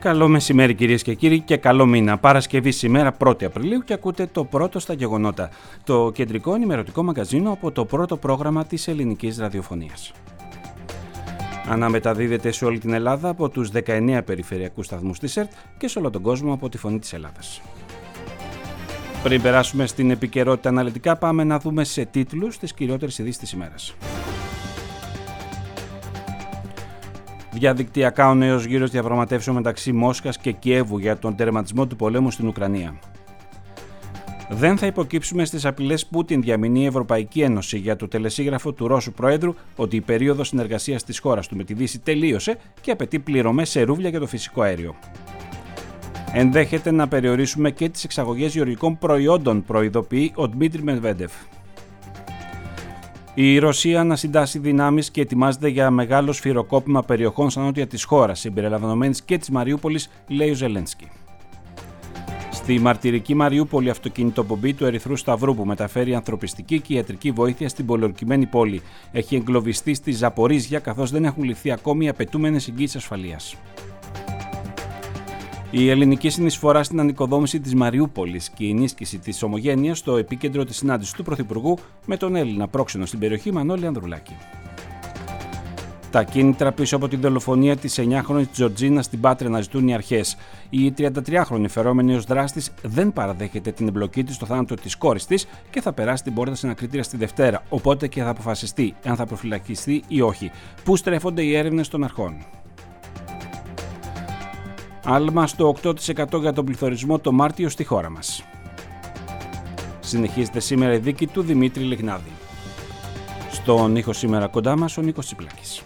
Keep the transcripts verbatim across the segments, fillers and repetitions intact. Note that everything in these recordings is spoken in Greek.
Καλό μεσημέρι κυρίες και κύριοι και καλό μήνα. Παρασκευή σήμερα πρώτη Απριλίου και ακούτε το πρώτο στα γεγονότα. Το κεντρικό ενημερωτικό μαγκαζίνο από το πρώτο πρόγραμμα της ελληνικής ραδιοφωνίας. Αναμεταδίδεται σε όλη την Ελλάδα από τους δεκαεννέα περιφερειακούς σταθμούς της ΕΡΤ και σε όλο τον κόσμο από τη Φωνή της Ελλάδας. Πριν περάσουμε στην επικαιρότητα αναλυτικά, πάμε να δούμε σε τίτλους τις κυριότερες ειδήσεις της ημέρας. Διαδικτυακά ο νέος γύρος διαπραγματεύσεων μεταξύ Μόσχας και Κιέβου για τον τερματισμό του πολέμου στην Ουκρανία. Δεν θα υποκύψουμε στις απειλές Πούτιν, διαμηνεί η Ευρωπαϊκή Ένωση για το τελεσίγραφο του Ρώσου Προέδρου ότι η περίοδος συνεργασίας της χώρας του με τη Δύση τελείωσε και απαιτεί πληρωμές σε ρούβλια για το φυσικό αέριο. Ενδέχεται να περιορίσουμε και τις εξαγωγές γεωργικών προϊόντων, προειδοποιεί ο Ντμίτρι Μετβέντεφ. Η Ρωσία ανασυντάσσει δυνάμεις και ετοιμάζεται για μεγάλο σφυροκόπημα περιοχών στα νότια της χώρας, συμπεριλαμβανομένης και της Μαριούπολης, λέει ο Ζελένσκι. Στη μαρτυρική Μαριούπολη, αυτοκινητοπομπή του Ερυθρού Σταυρού που μεταφέρει ανθρωπιστική και ιατρική βοήθεια στην πολιορκημένη πόλη έχει εγκλωβιστεί στη Ζαπορίζια, καθώς δεν έχουν ληφθεί ακόμη οι απαιτούμενες εγγύησεις ασφαλείας. Η ελληνική συνεισφορά στην ανοικοδόμηση της Μαριούπολης και η ενίσχυση της ομογένειας στο επίκεντρο της συνάντησης του Πρωθυπουργού με τον Έλληνα πρόξενο στην περιοχή Μανώλη Ανδρουλάκη. Τα κίνητρα πίσω από τη δολοφονία της εννιάχρονης Τζορτζίνα στην Πάτρα να ζητούν οι αρχές. Η τριαντατριάχρονη φερόμενη ως δράστης δεν παραδέχεται την εμπλοκή της στο θάνατο της κόρης της και θα περάσει την πόρτα σε ανακρίτρια στη Δευτέρα, οπότε και θα αποφασιστεί αν θα προφυλακιστεί ή όχι. Πού στρέφονται οι έρευνες των αρχών. Άλμα στο οκτώ τοις εκατό για τον πληθωρισμό το Μάρτιο στη χώρα μας. Συνεχίζεται σήμερα η δίκη του Δημήτρη Λιγνάδη. Στον ήχο σήμερα κοντά μας ο Νίκος Τσιπλάκης.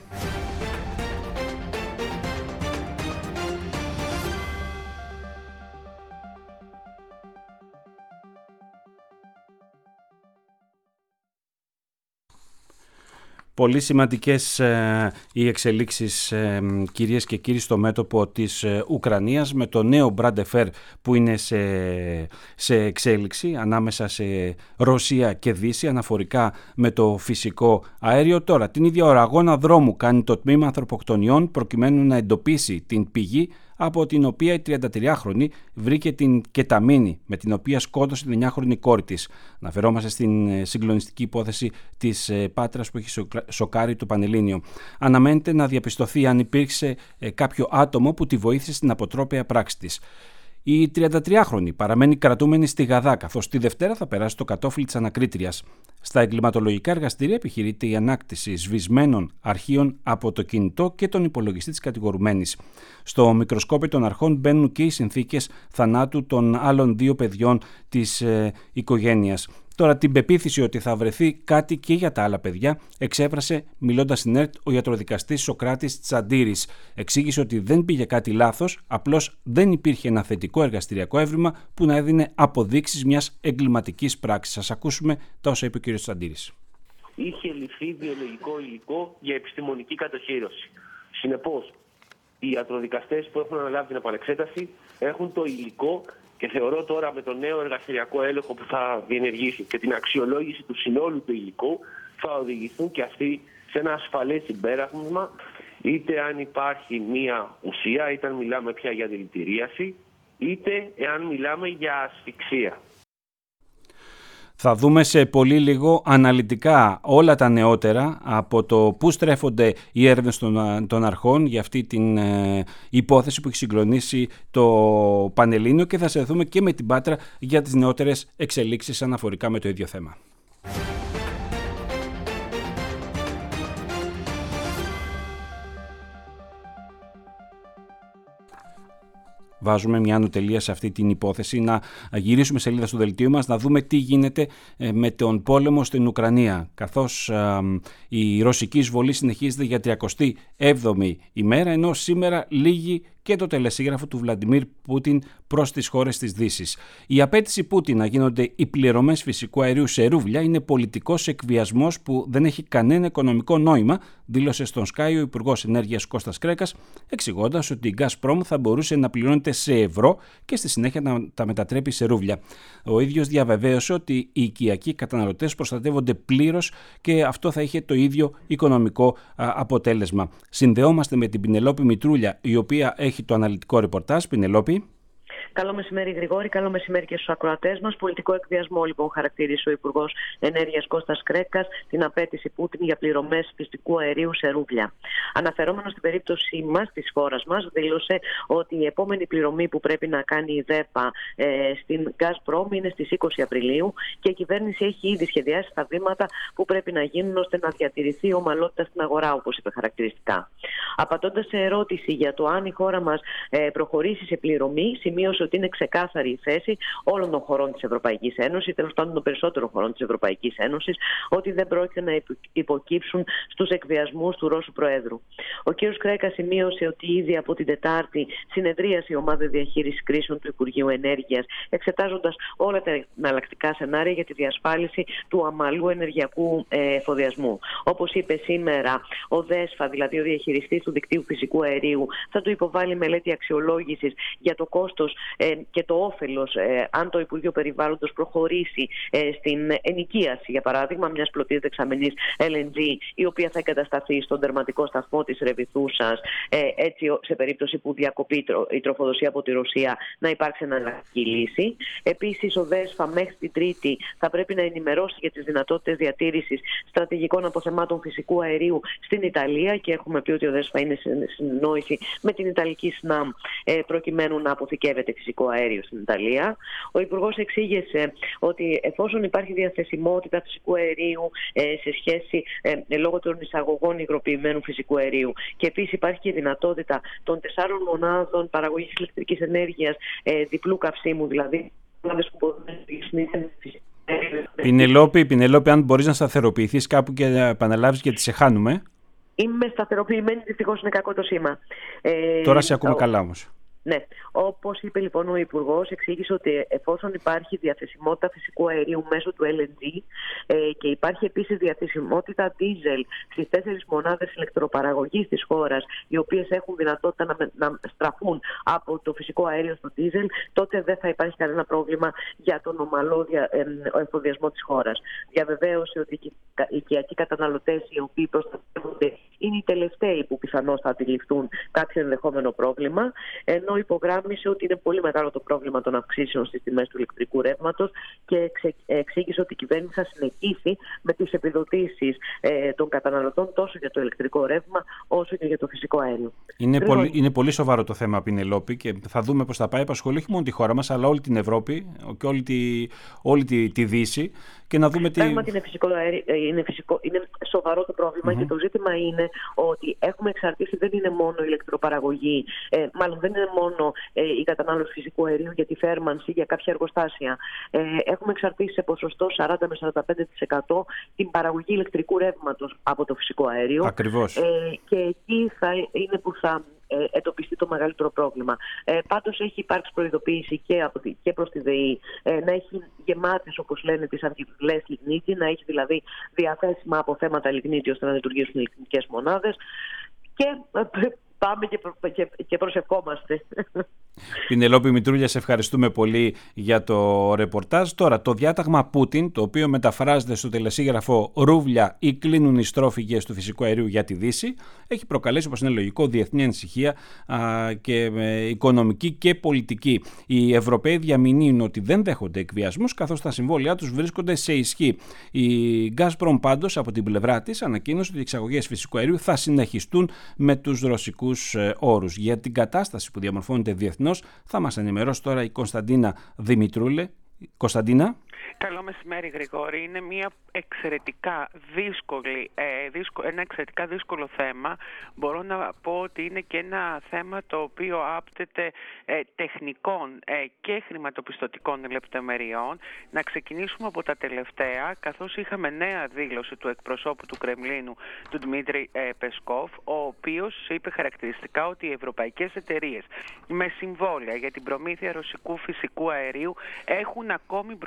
Πολύ σημαντικές ε, οι εξελίξεις ε, κυρίες και κύριοι στο μέτωπο της ε, Ουκρανίας με το νέο Μπραντεφέρ που είναι σε, σε εξέλιξη ανάμεσα σε Ρωσία και Δύση αναφορικά με το φυσικό αέριο. Τώρα την ίδια ώρα αγώνα δρόμου κάνει το τμήμα ανθρωποκτονιών προκειμένου να εντοπίσει την πηγή από την οποία η τριαντατριάχρονη βρήκε την κεταμίνη με την οποία σκότωσε την εννιάχρονη κόρη της. Αναφερόμαστε στην συγκλονιστική υπόθεση της Πάτρας που έχει σοκάρει το Πανελλήνιο. Αναμένεται να διαπιστωθεί αν υπήρξε κάποιο άτομο που τη βοήθησε στην αποτρόπαια πράξη της. Η τριαντατριάχρονη παραμένει κρατούμενη στη Γαδά, καθώς τη Δευτέρα θα περάσει το κατόφλι της ανακρίτριας. Στα εγκληματολογικά εργαστήρια επιχειρείται η ανάκτηση σβησμένων αρχείων από το κινητό και τον υπολογιστή της κατηγορουμένης. Στο μικροσκόπιο των αρχών μπαίνουν και οι συνθήκες θανάτου των άλλων δύο παιδιών της ε, οικογένειας. Τώρα την πεποίθηση ότι θα βρεθεί κάτι και για τα άλλα παιδιά εξέφρασε μιλώντας στην ΕΡΤ ο ιατροδικαστής Σοκράτης Τσαντήρης. Εξήγησε ότι δεν πήγε κάτι λάθος, απλώς δεν υπήρχε ένα θετικό εργαστηριακό έβριμα που να έδινε αποδείξεις μιας εγκληματικής πράξης. Ας ακούσουμε τα όσα είπε ο κ. Τσαντήρης. Είχε ληφθεί βιολογικό υλικό για επιστημονική κατοχύρωση. Συνεπώς, οι ιατροδικαστές που έχουν αναλάβει την επανεξέταση έχουν το υλικό. Και θεωρώ τώρα με το νέο εργαστηριακό έλεγχο που θα διενεργήσει και την αξιολόγηση του συνόλου του υλικού θα οδηγηθούν και αυτοί σε ένα ασφαλές συμπέρασμα, είτε αν υπάρχει μία ουσία, είτε αν μιλάμε πια για δηλητηρίαση, είτε εάν μιλάμε για ασφυξία. Θα δούμε σε πολύ λίγο αναλυτικά όλα τα νεότερα από το πού στρέφονται οι έρευνες των, των αρχών για αυτή την ε, υπόθεση που έχει συγκλονίσει το Πανελλήνιο και θα συνδεθούμε και με την Πάτρα για τις νεότερες εξελίξεις αναφορικά με το ίδιο θέμα. Βάζουμε μια ανωτελεία σε αυτή την υπόθεση, να γυρίσουμε σελίδα στο δελτίο μας, να δούμε τι γίνεται με τον πόλεμο στην Ουκρανία, καθώς α, η ρωσική εισβολή συνεχίζεται για τριακοστή έβδομη ημέρα, ενώ σήμερα λήγει και το τελεσίγραφο του Βλαντιμίρ Πούτιν προς τις χώρες της Δύσης. Η απέτηση Πούτιν να γίνονται οι πληρωμές φυσικού αερίου σε ρούβλια είναι πολιτικός εκβιασμός που δεν έχει κανένα οικονομικό νόημα, δήλωσε στον Sky ο Υπουργός Ενέργειας Κώστας Κρέκας, εξηγώντας ότι η Gazprom θα μπορούσε να πληρώνεται σε ευρώ και στη συνέχεια να τα μετατρέπει σε ρούβλια. Ο ίδιος διαβεβαίωσε ότι οι οικιακοί καταναλωτές προστατεύονται πλήρως και αυτό θα είχε το ίδιο οικονομικό α, αποτέλεσμα. Συνδεόμαστε με την Πινελόπη Μητρούλια, η οποία έχει έχει το αναλυτικό ρεπορτάζ. Πινελόπη. Καλό μεσημέρι, Γρηγόρη. Καλό μεσημέρι και στους ακροατές μας. Πολιτικό εκβιασμό, λοιπόν, χαρακτήρισε ο Υπουργός Ενέργειας Κώστας Κρέκας την απέτηση Πούτιν για πληρωμές φυσικού αερίου σε ρούβλια. Αναφερόμενο στην περίπτωση μας, της χώρας μας, δήλωσε ότι η επόμενη πληρωμή που πρέπει να κάνει η ΔΕΠΑ ε, στην Gazprom είναι στις είκοσι Απριλίου και η κυβέρνηση έχει ήδη σχεδιάσει τα βήματα που πρέπει να γίνουν ώστε να διατηρηθεί η ομαλότητα στην αγορά, όπως είπε χαρακτηριστικά. Απαντώντας σε ερώτηση για το αν η χώρα μας ε, προχωρήσει σε πληρωμή, σημείωσε ότι είναι ξεκάθαρη η θέση όλων των χωρών της Ευρωπαϊκής Ένωσης, τέλος πάντων των περισσότερων χωρών της Ευρωπαϊκής Ένωσης, ότι δεν πρόκειται να υποκύψουν στους εκβιασμούς του Ρώσου Προέδρου. Ο κ. Κρέκας σημείωσε ότι ήδη από την Τετάρτη συνεδρίασε η ομάδα διαχείρισης κρίσεων του Υπουργείου Ενέργειας, εξετάζοντας όλα τα εναλλακτικά σενάρια για τη διασφάλιση του αμαλού ενεργειακού εφοδιασμού. Όπως είπε σήμερα, ο ΔΕΣΦΑ, δηλαδή ο διαχειριστής του δικτύου φυσικού αερίου, θα του υποβάλει μελέτη αξιολόγησης για το κόστος και το όφελος αν το Υπουργείο Περιβάλλοντος προχωρήσει στην ενοικίαση, για παράδειγμα, μιας πλωτής δεξαμενής ελ εν τζι, η οποία θα εγκατασταθεί στον τερματικό σταθμό της Ρεβιθούσας, έτσι σε περίπτωση που διακοπεί η τροφοδοσία από τη Ρωσία να υπάρξει εναλλακτική λύση. Επίσης, ο ΔΕΣΦΑ μέχρι την Τρίτη θα πρέπει να ενημερώσει για τις δυνατότητες διατήρησης στρατηγικών αποθεμάτων φυσικού αερίου στην Ιταλία και έχουμε πει ότι ο ΔΕΣΦΑ είναι σε συνεννόηση με την Ιταλική ΣΝΑΜ προκειμένου να αποθηκεύεται φυσικό αέριο στην Ιταλία. Ο Υπουργός εξήγησε ότι εφόσον υπάρχει διαθεσιμότητα φυσικού αερίου σε σχέση ε, λόγω των εισαγωγών υγροποιημένου φυσικού αερίου και επίσης υπάρχει και η δυνατότητα των τεσσάρων μονάδων παραγωγής ηλεκτρικής ενέργειας ε, διπλού καυσίμου, δηλαδή μονάδες που μπορούν να συνήθουν φυσικό αέριο. Πινελόπη, Πινελόπη, αν μπορείς να σταθεροποιηθείς κάπου και να επαναλάβεις γιατί σε χάνουμε. Είμαι σταθεροποιημένη, δυστυχώς είναι κακό το σήμα. Ε, Τώρα σε ακούμε ο... καλά όμως. Ναι, όπως είπε λοιπόν ο Υπουργός, εξήγησε ότι εφόσον υπάρχει διαθεσιμότητα φυσικού αερίου μέσω του ελ εν τζι ε, και υπάρχει επίσης διαθεσιμότητα δίζελ στις τέσσερις μονάδες ηλεκτροπαραγωγής της χώρας, οι οποίες έχουν δυνατότητα να, να στραφούν από το φυσικό αέριο στο δίζελ, τότε δεν θα υπάρχει κανένα πρόβλημα για τον ομαλό δια, ε, εφοδιασμό της χώρας. Διαβεβαίωσε ότι οι οικιακοί καταναλωτές οι οποίοι προστατεύονται είναι οι τελευταίοι που πιθανώς θα αντιληφθούν κάποιο ενδεχόμενο πρόβλημα, ενώ υπογράμμισε ότι είναι πολύ μεγάλο το πρόβλημα των αυξήσεων στις τιμές του ηλεκτρικού ρεύματος και εξήγησε ότι η κυβέρνηση θα συνεχίσει με τις επιδοτήσεις ε, των καταναλωτών τόσο για το ηλεκτρικό ρεύμα όσο και για το φυσικό αέριο. Είναι, πολύ, είναι πολύ σοβαρό το θέμα, Πινελόπη, και θα δούμε πώς θα πάει. Απασχολεί όχι μόνο τη χώρα μας, αλλά όλη την Ευρώπη και όλη τη, όλη τη, τη Δύση. Και να δούμε τι... Πράγματι είναι, φυσικό, είναι, φυσικό, είναι σοβαρό το πρόβλημα mm-hmm. και το ζήτημα είναι ότι έχουμε εξαρτήσει, δεν είναι μόνο η ηλεκτροπαραγωγή, ε, μάλλον δεν είναι μόνο ε, η κατανάλωση φυσικού αερίου για τη θέρμανση, για κάποια εργοστάσια. Ε, έχουμε εξαρτήσει σε ποσοστό σαράντα με σαράντα πέντε τοις εκατό την παραγωγή ηλεκτρικού ρεύματος από το φυσικό αέριο. Ακριβώς. Ε, και εκεί θα είναι που θα εντοπιστεί το μεγαλύτερο πρόβλημα. Ε, πάντως έχει υπάρξει προειδοποίηση και, από τη, και προς τη ΔΕΗ ε, να έχει γεμάτες, όπως λένε, τις αμφιβολές λιγνίτη, να έχει δηλαδή διαθέσιμα αποθέματα λιγνίτη ώστε να λειτουργήσουν οι ηλεκτρικές μονάδες και ε, πάμε και, προ, και, και προσευχόμαστε. Πινελόπη Μητρούλια, σε ευχαριστούμε πολύ για το ρεπορτάζ. Τώρα, το διάταγμα Πούτιν, το οποίο μεταφράζεται στο τελεσίγραφο «Ρούβλια ή κλείνουν οι στρόφιγγες του φυσικού αερίου για τη Δύση», έχει προκαλέσει, όπως είναι λογικό, διεθνή ανησυχία α, και ε, οικονομική και πολιτική. Οι Ευρωπαίοι διαμηνύουν ότι δεν δέχονται εκβιασμούς, καθώς τα συμβόλαιά τους βρίσκονται σε ισχύ. Η Gazprom, πάντως, από την πλευρά της, ανακοίνωσε ότι οι εξαγωγές φυσικού αερίου θα συνεχιστούν με τους ρωσικούς ε, όρους. Για την κατάσταση που διαμορφώνεται διεθνώς θα μας ενημερώσει τώρα η Κωνσταντίνα Δημητρούλε. Κωνσταντίνα. Καλό μεσημέρι, Γρηγόρη. Είναι μια εξαιρετικά δύσκολη, ε, δύσκολο, ένα εξαιρετικά δύσκολο θέμα. Μπορώ να πω ότι είναι και ένα θέμα το οποίο άπτεται ε, τεχνικών ε, και χρηματοπιστωτικών λεπτομεριών. Να ξεκινήσουμε από τα τελευταία, καθώς είχαμε νέα δήλωση του εκπροσώπου του Κρεμλίνου, του Δημήτρη ε, Πεσκόφ, ο οποίος είπε χαρακτηριστικά ότι οι ευρωπαϊκές εταιρείες με συμβόλαια για την προμήθεια ρωσικού φυσικού αερίου έχουν ακόμη μπροστά τους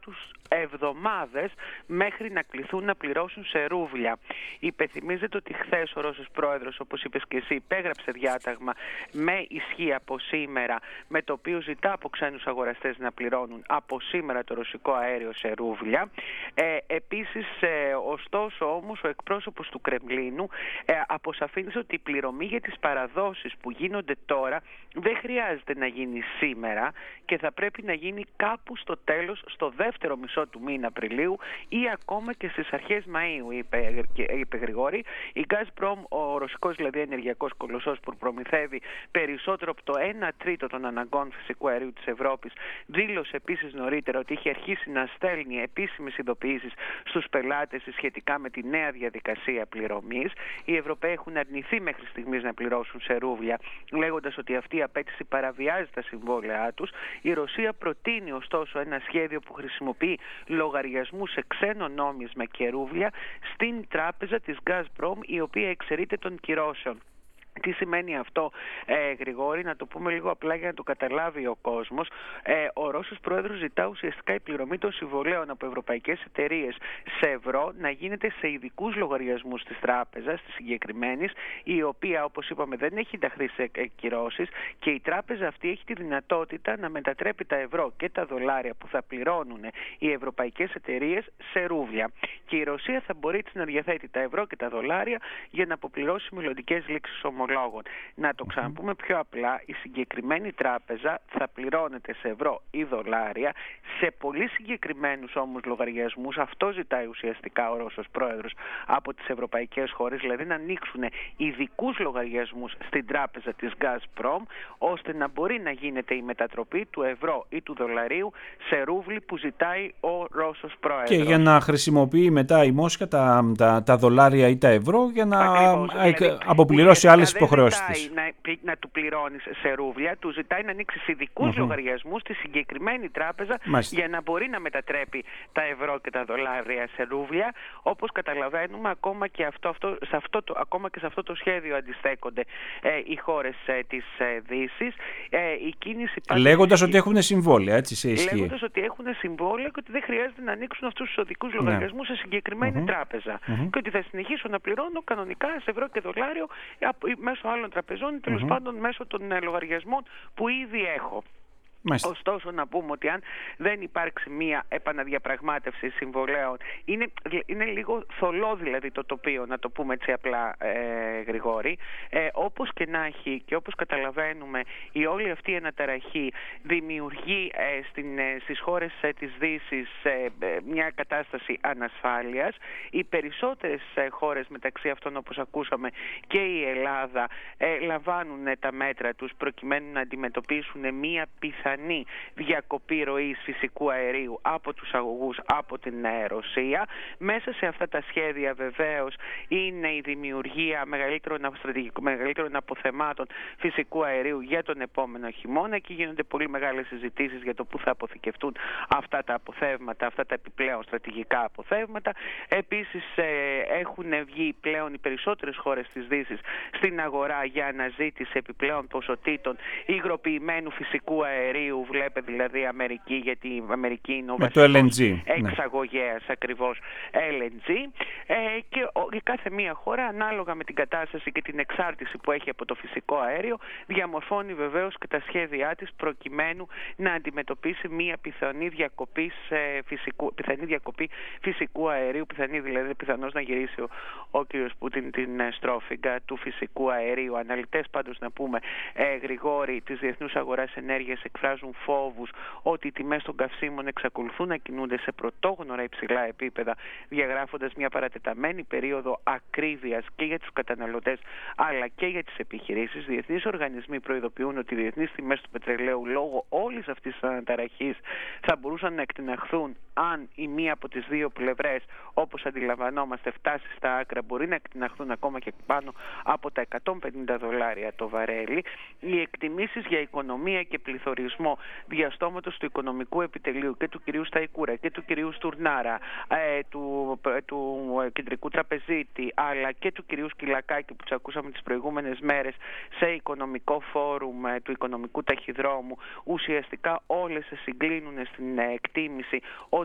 τους εβδομάδες μέχρι να κληθούν να πληρώσουν σε ρούβλια. Υπενθυμίζεται ότι χθες ο Ρώσος πρόεδρος, όπως είπες και εσύ, υπέγραψε διάταγμα με ισχύ από σήμερα, με το οποίο ζητά από ξένους αγοραστές να πληρώνουν από σήμερα το ρωσικό αέριο σε ρούβλια. Ε, επίσης, ε, ωστόσο όμως, ο εκπρόσωπος του Κρεμλίνου ε, αποσαφήνισε ότι η πληρωμή για τις παραδόσεις που γίνονται τώρα δεν χρειάζεται να γίνει σήμερα και θα πρέπει να γίνει κάπου στο τέλος, στο δεύτερο μισό του μήνα Απριλίου ή ακόμα και στις αρχές Μαΐου, είπε, είπε Γρηγόρη. Η Gazprom, ο ρωσικός δηλαδή ενεργειακός κολοσσός που προμηθεύει περισσότερο από το ένα τρίτο των αναγκών φυσικού αερίου της Ευρώπης, δήλωσε επίσης νωρίτερα ότι είχε αρχίσει να στέλνει επίσημες ειδοποιήσεις στους πελάτες σχετικά με τη νέα διαδικασία πληρωμής. Οι Ευρωπαίοι έχουν αρνηθεί μέχρι στιγμής να πληρώσουν σε ρούβλια, λέγοντας ότι αυτή η απέτηση παραβιάζει τα συμβόλαιά τους. Η Ρωσία προτείνει ωστόσο ένα σχέδιο που χρησιμοποιεί λογαριασμούς σε ξένο νόμισμα και ρούβλια στην τράπεζα της Gazprom, η οποία εξαιρείται των κυρώσεων. Τι σημαίνει αυτό, ε, Γρηγόρη, να το πούμε λίγο απλά για να το καταλάβει ο κόσμος. Ε, ο Ρώσος πρόεδρος ζητά ουσιαστικά η πληρωμή των συμβολέων από ευρωπαϊκές εταιρείες σε ευρώ να γίνεται σε ειδικούς λογαριασμούς της τράπεζας, της συγκεκριμένης, η οποία, όπως είπαμε, δεν έχει ενταχθεί σε κυρώσεις και η τράπεζα αυτή έχει τη δυνατότητα να μετατρέπει τα ευρώ και τα δολάρια που θα πληρώνουν οι ευρωπαϊκές εταιρείες σε ρούβλια. Και η Ρωσία θα μπορεί έτσι να διαθέτει τα ευρώ και τα δολάρια για να αποπληρώσει μελλοντικές λήξεις ομολόγων. Να το ξαναπούμε πιο απλά, η συγκεκριμένη τράπεζα θα πληρώνεται σε ευρώ ή δολάρια σε πολύ συγκεκριμένους όμως λογαριασμούς. Αυτό ζητάει ουσιαστικά ο Ρώσος πρόεδρος από τις ευρωπαϊκές χώρες, δηλαδή να ανοίξουν ειδικούς λογαριασμούς στην τράπεζα της Gazprom, ώστε να μπορεί να γίνεται η μετατροπή του ευρώ ή του δολαρίου σε ρούβλι που ζητάει ο Ρώσος πρόεδρος. Και για να χρησιμοποιεί μετά η Μόσχα τα, τα, τα δολάρια ή τα ευρώ για να Ακριβώς, δηλαδή, αποπληρώσει άλλες υποχρεώσεις της. Να, να του πληρώνεις σε ρούβλια, του ζητάει να ανοίξει ειδικούς mm-hmm. λογαριασμούς στη συγκεκριμένη τράπεζα Μάλιστα. για να μπορεί να μετατρέπει τα ευρώ και τα δολάρια σε ρούβλια. Όπως καταλαβαίνουμε, ακόμα και, αυτό, αυτό, σε αυτό το, ακόμα και σε αυτό το σχέδιο αντιστέκονται ε, οι χώρες ε, της ε, Δύσης. Ε, η κίνηση Λέγοντας ότι έχουν συμβόλαια, έτσι, σε ισχύ. Λέγοντας ότι έχουν συμβόλαια και ότι δεν χρειάζεται να ανοίξουν αυτούς τους οδικούς λογαριασμούς ναι. σε συγκεκριμένη mm-hmm. τράπεζα. Mm-hmm. Και ότι θα συνεχίσω να πληρώνω κανονικά σε ευρώ και δολάριο μέσω άλλων τραπεζών, τέλος mm-hmm. πάντων μέσω των ε, λογαριασμών που ήδη έχω. Μάλιστα. Ωστόσο, να πούμε ότι αν δεν υπάρξει μία επαναδιαπραγμάτευση συμβολέων, είναι, είναι λίγο θολό δηλαδή το τοπίο, να το πούμε έτσι απλά, ε, Γρηγόρη. Ε, όπως και να έχει και όπως καταλαβαίνουμε, η όλη αυτή η αναταραχή δημιουργεί ε, στην, ε, στις χώρες ε, της Δύσης ε, μια κατάσταση ανασφάλειας. Οι περισσότερες ε, χώρες, μεταξύ αυτών όπως ακούσαμε και η Ελλάδα, ε, λαμβάνουν ε, τα μέτρα τους προκειμένου να αντιμετωπίσουν μία πιθανή διακοπή ροής φυσικού αερίου από τους αγωγούς από την Ρωσία. Μέσα σε αυτά τα σχέδια βεβαίως είναι η δημιουργία μεγαλύτερων, μεγαλύτερων αποθεμάτων φυσικού αερίου για τον επόμενο χειμώνα. Εκεί γίνονται πολύ μεγάλες συζητήσεις για το πού θα αποθηκευτούν αυτά τα αποθέματα, αυτά τα επιπλέον στρατηγικά αποθέματα. Επίσης έχουν βγει πλέον οι περισσότερες χώρες της Δύσης στην αγορά για αναζήτηση επιπλέον ποσοτήτων υγροποιημένου φυσικού αερίου. Βλέπε δηλαδή Αμερική, γιατί η Αμερική είναι ο βασικός εξαγωγέας ναι. ακριβώς ελ εν τζι ε, και ο, η κάθε μία χώρα ανάλογα με την κατάσταση και την εξάρτηση που έχει από το φυσικό αέριο διαμορφώνει βεβαίως και τα σχέδιά της προκειμένου να αντιμετωπίσει μία πιθανή διακοπή, ε, φυσικού, πιθανή διακοπή φυσικού αερίου, πιθανή δηλαδή πιθανώς να γυρίσει ο, ο κ. Πούτιν την ε, στρόφιγγα του φυσικού αερίου. Αναλυτές πάντως να πούμε ε, Γρηγόρη της Διεθνούς Αγοράς Ενέργειας εκφράζουν φόβους ότι οι τιμές των καυσίμων εξακολουθούν να κινούνται σε πρωτόγνωρα υψηλά επίπεδα, διαγράφοντας μια παρατεταμένη περίοδο ακρίβειας και για τους καταναλωτές αλλά και για τις επιχειρήσεις. Διεθνείς οργανισμοί προειδοποιούν ότι οι διεθνείς τιμές του πετρελαίου λόγω όλης αυτής της αναταραχής θα μπορούσαν να εκτιναχθούν αν η μία από τις δύο πλευρές, όπως αντιλαμβανόμαστε, φτάσει στα άκρα, μπορεί να εκτιναχθούν ακόμα και πάνω από τα εκατόν πενήντα δολάρια το βαρέλι. Οι εκτιμήσεις για οικονομία και πληθωρισμό διαστόματος του οικονομικού επιτελείου και του κυρίου Σταϊκούρα και του κυρίου Στουρνάρα, ε, του, ε, του κεντρικού τραπεζίτη, αλλά και του κυρίου Σκυλακάκη που τους ακούσαμε τις προηγούμενες μέρες σε οικονομικό φόρουμ ε, του οικονομικού ταχυδρόμου, ουσιαστικά όλες συγκλίνουν στην ε, εκτίμηση ότι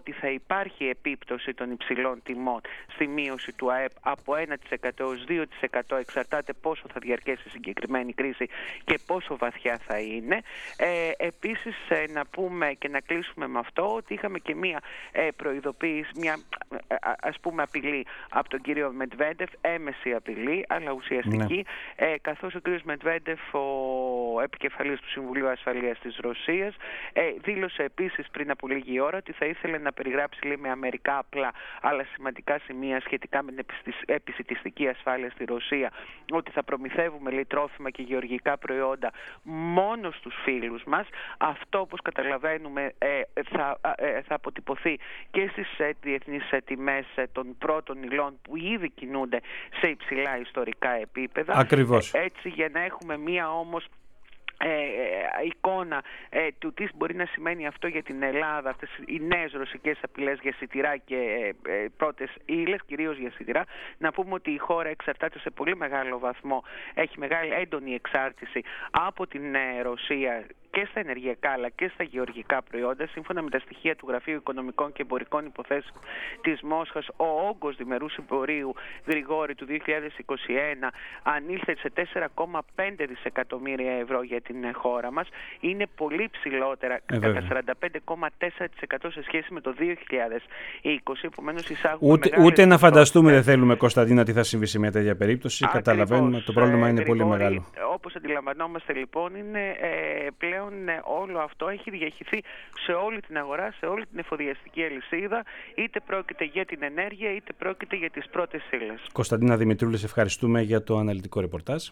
ότι θα υπάρχει επίπτωση των υψηλών τιμών στη μείωση του ΑΕΠ από ένα τοις εκατό έως δύο τοις εκατό, εξαρτάται πόσο θα διαρκέσει η συγκεκριμένη κρίση και πόσο βαθιά θα είναι. Ε, επίσης ε, να πούμε και να κλείσουμε με αυτό ότι είχαμε και μία ε, προειδοποίηση, μία ε, ας πούμε απειλή από τον κύριο Μετβέντεφ, έμεση απειλή αλλά ουσιαστική, ναι. ε, καθώς ο κύριος Μετβέντεφ, ο επικεφαλής του Συμβουλίου Ασφαλείας της Ρωσίας, ε, δήλωσε επίσης πριν από λίγη ώρα ότι θα ήθελε να περιγράψει, λέει, με αμερικά απλά αλλά σημαντικά σημεία σχετικά με την επισιτιστική ασφάλεια στη Ρωσία, ότι θα προμηθεύουμε, λέει, τρόφιμα και γεωργικά προϊόντα μόνο στους φίλους μας. Αυτό, όπως καταλαβαίνουμε, ε, θα, ε, θα αποτυπωθεί και στις ε, διεθνείς ε, τιμές ε, των πρώτων υλών που ήδη κινούνται σε υψηλά ιστορικά επίπεδα. Ακριβώς. Ε, έτσι, για να έχουμε μία όμως Ε, εικόνα ε, του τι μπορεί να σημαίνει αυτό για την Ελλάδα, αυτές οι νέες ρωσικές απειλές για σιτηρά και ε, ε, πρώτες ύλες, κυρίως για σιτηρά. Να πούμε ότι η χώρα εξαρτάται σε πολύ μεγάλο βαθμό, έχει μεγάλη έντονη εξάρτηση από την ε, Ρωσία και στα ενεργειακά αλλά και στα γεωργικά προϊόντα. Σύμφωνα με τα στοιχεία του Γραφείου Οικονομικών και Εμπορικών Υποθέσεων της Μόσχας, ο όγκος διμερούς εμπορίου, Γρηγόρη, του δύο χιλιάδες είκοσι ένα ανήλθε σε τέσσερα κόμμα πέντε δισεκατομμύρια ευρώ για την χώρα μας. Είναι πολύ ψηλότερα, ε, κατά σαράντα πέντε κόμμα τέσσερα τοις εκατό σε σχέση με το δύο χιλιάδες είκοσι. Επομένως, εισάγουμε ούτε, ούτε να φανταστούμε δεν θέλουμε, Κωνσταντίνα, τι θα συμβεί σε μια τέτοια περίπτωση. Ακριβώς. Καταλαβαίνουμε, το πρόβλημα είναι Γρηγόρη, πολύ μεγάλο. Όπως αντιλαμβανόμαστε, λοιπόν, είναι ε, πλέον όλο αυτό έχει διαχυθεί σε όλη την αγορά, σε όλη την εφοδιαστική αλυσίδα, είτε πρόκειται για την ενέργεια, είτε πρόκειται για τις πρώτες ύλες. Κωνσταντίνα Δημητρούλη, σε ευχαριστούμε για το αναλυτικό ρεπορτάζ.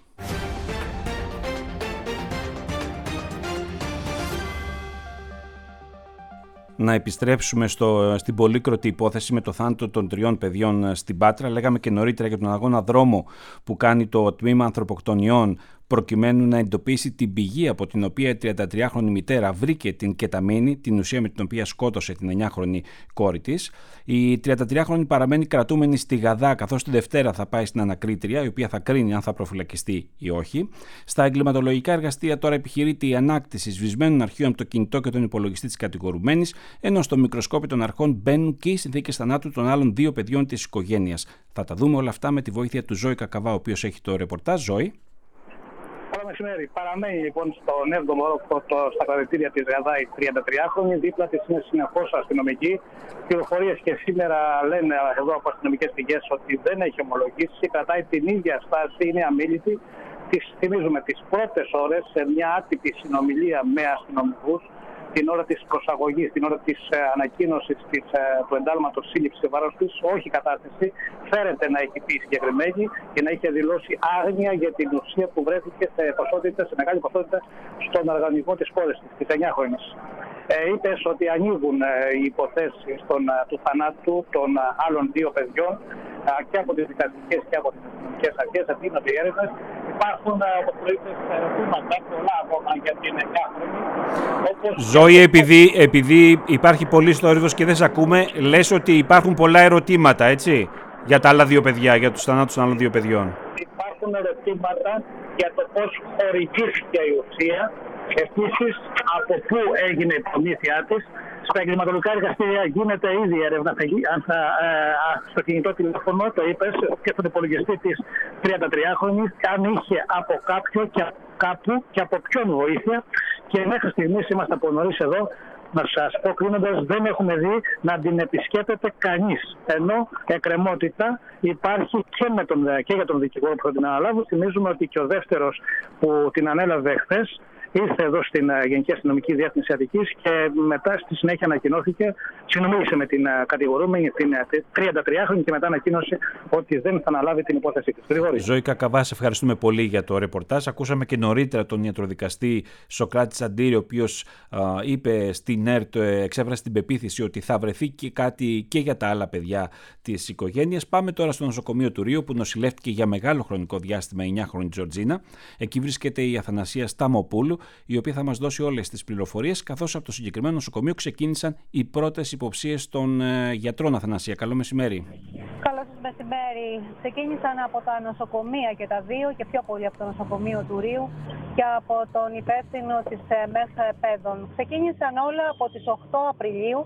Να επιστρέψουμε στο, στην πολύκροτη υπόθεση με το θάνατο των τριών παιδιών στην Πάτρα. Λέγαμε και νωρίτερα για τον αγώνα δρόμο που κάνει το Τμήμα Ανθρωποκτονιών προκειμένου να εντοπίσει την πηγή από την οποία η τριαντατριάχρονη μητέρα βρήκε την κεταμίνη, την ουσία με την οποία σκότωσε την εννιάχρονη κόρη της. Η τριαντατριάχρονη παραμένει κρατούμενη στη Γαδά, καθώς τη Δευτέρα θα πάει στην ανακρίτρια, η οποία θα κρίνει αν θα προφυλακιστεί ή όχι. Στα εγκληματολογικά εργαστήρια τώρα επιχειρείται η ανάκτηση σβησμένων αρχείων από το κινητό και τον υπολογιστή της κατηγορουμένης, ενώ στο μικροσκόπιο των αρχών μπαίνουν και οι συνθήκες θανάτου των άλλων δύο παιδιών της οικογένειας. Θα τα δούμε όλα αυτά με τη βοήθεια του Ζώη Κακαβά, ο οποίος έχει το ρεπορτάζ. Ζώη. Καλό μεσημέρι. Παραμένει λοιπόν στον έβδομο όροφο στα κρατητήρια της Γαδά η τριαντατριάχρονη. Δίπλα της είναι συνεχώς αστυνομική. Πληροφορίες και σήμερα λένε εδώ από αστυνομικές πηγές ότι δεν έχει ομολογήσει. Κρατάει την ίδια στάση, είναι αμίλητη. Τις θυμίζουμε τις πρώτες ώρες σε μια άτυπη συνομιλία με αστυνομικούς, την ώρα της προσαγωγής, την ώρα της ε, ανακοίνωσης της, ε, του εντάλματος σύλληψης βάρος της, όχι κατάθεση, φέρεται να έχει πει συγκεκριμένη και να είχε δηλώσει άγνοια για την ουσία που βρέθηκε σε ποσότητα, σε μεγάλη ποσότητα στον οργανισμό της κόρης της, της εννιάχρονης. Ε, είπες ότι ανοίγουν ε, οι υποθέσεις των, ε, του θανάτου των ε, άλλων δύο παιδιών ε, και από τις δικαστικές και από τις αστυνομικές αρχές, αυτήνονται οι έρευνες. Υπάρχουν, ε, όπως το είπες, ερωτήματα πολλά ακόμα για την εννιάχρονη. Όπως... Ζώη, επειδή, επειδή υπάρχει πολύ θόρυβος και δεν σε ακούμε, λες ότι υπάρχουν πολλά ερωτήματα, έτσι, για τα άλλα δύο παιδιά, για τους θανάτους των άλλων δύο παιδιών. Υπάρχουν ερωτήματα για το πώς χορηγήθηκε η ουσία, επίσης από πού έγινε η προμήθειά της. Στα εγκληματολογικά εργαστήρια γίνεται ήδη έρευνα αν θα, ε, στο κινητό τηλέφωνο, το είπες, και στον υπολογιστή της τριαντατριάχρονης, αν είχε από κάποιο και από κάπου και από ποιον βοήθεια. Και μέχρι στιγμής είμαστε από νωρίς εδώ. Να σας πω κλείνοντας, δεν έχουμε δει να την επισκέπτεται κανείς. Ενώ εκκρεμότητα υπάρχει και, με τον, και για τον δικηγόρο που θα την αναλάβει. Θυμίζουμε ότι και ο δεύτερος που την ανέλαβε χθες ήρθε εδώ στην Γενική Αστυνομική Διεύθυνση Αττικής και μετά στη συνέχεια ανακοινώθηκε, συνομίλησε με την κατηγορούμενη, την τριαντατριάχρονη, και μετά ανακοίνωσε ότι δεν θα αναλάβει την υπόθεση της. Γρηγόρη. Ζωή Κακαβά, σε ευχαριστούμε πολύ για το ρεπορτάζ. Ακούσαμε και νωρίτερα τον ιατροδικαστή Σοκράτη Τσαντήρη, ο οποίος είπε στην ΕΡΤ, εξέφρασε την πεποίθηση ότι θα βρεθεί και κάτι και για τα άλλα παιδιά της οικογένειας. Πάμε τώρα στο νοσοκομείο του Ρίου, που νοσηλεύτηκε για μεγάλο χρονικό διάστημα η εννιάχρονη Τζορτζίνα. Εκεί βρίσκεται η Αθανασία Σταμοπούλου, η οποία θα μας δώσει όλες τις πληροφορίες, καθώς από το συγκεκριμένο νοσοκομείο ξεκίνησαν οι πρώτες υποψίες των ε, γιατρών. Αθανασία, καλό μεσημέρι. Καλό σας μεσημέρι. Ξεκίνησαν από τα νοσοκομεία και τα δύο, και πιο πολύ από το νοσοκομείο του Ρίου και από τον υπεύθυνο της ε, ΜΕΘ Παιδών. Ξεκίνησαν όλα από τις οκτώ Απριλίου,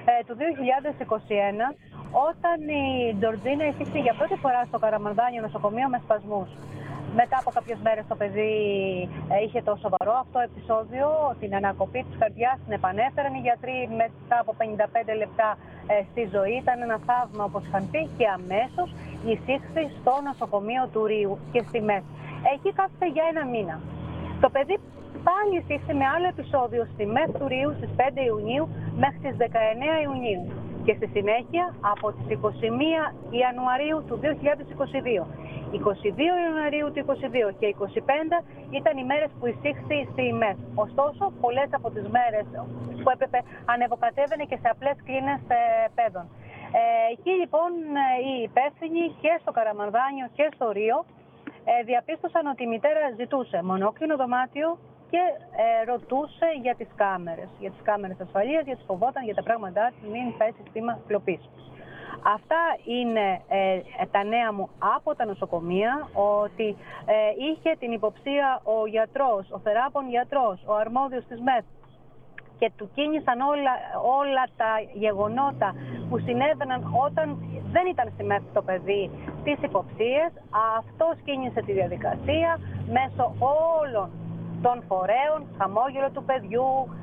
ε, του δύο χιλιάδες είκοσι ένα, όταν η Τζορτζίνα εισήχθη για πρώτη φορά στο Καραμανδάνιο νοσοκομείο με σπασμούς. Μετά από κάποιες μέρες το παιδί ε, είχε το σοβαρό αυτό επεισόδιο, την ανακοπή της καρδιάς, την επανέφεραν οι γιατροί μετά από πενήντα πέντε λεπτά ε, στη ζωή. Ήταν ένα θαύμα, όπως είχαν πει, και αμέσως εισήχθη στο νοσοκομείο του Ρίου και στη ΜΕΘ. Εκεί κάθεται για ένα μήνα. Το παιδί πάλι εισήχθη με άλλο επεισόδιο στη ΜΕΘ του Ρίου στις πέντε Ιουνίου μέχρι τις δεκαεννέα Ιουνίου. Και στη συνέχεια από τις είκοσι μία Ιανουαρίου του δύο χιλιάδες είκοσι δύο. είκοσι δύο Ιανουαρίου του είκοσι δύο και είκοσι πέντε ήταν οι μέρες που εισήχθη στη ΜΕΘ. Ωστόσο, πολλές από τις μέρες που έπρεπε ανεβοκατέβαινε και σε απλές κλίνες ε, παιδών. Ε, εκεί λοιπόν οι υπεύθυνοι και στο Καραμανδάνιο και στο Ρίο ε, διαπίστωσαν ότι η μητέρα ζητούσε μονόκλινο δωμάτιο και ε, ρωτούσε για τις κάμερες, για τις κάμερες ασφαλείας, γιατί φοβόταν για τα πράγματά της μην πέσει θύμα κλοπής. Αυτά είναι ε, τα νέα μου από τα νοσοκομεία, ότι ε, είχε την υποψία ο γιατρός, ο θεράπων γιατρός, ο αρμόδιος της ΜΕΘ, και του κίνησαν όλα, όλα τα γεγονότα που συνέβαιναν όταν δεν ήταν στη ΜΕΘ το παιδί, τις υποψίες. Αυτός κίνησε τη διαδικασία μέσω όλων των φορέων, χαμόγελο του παιδιού,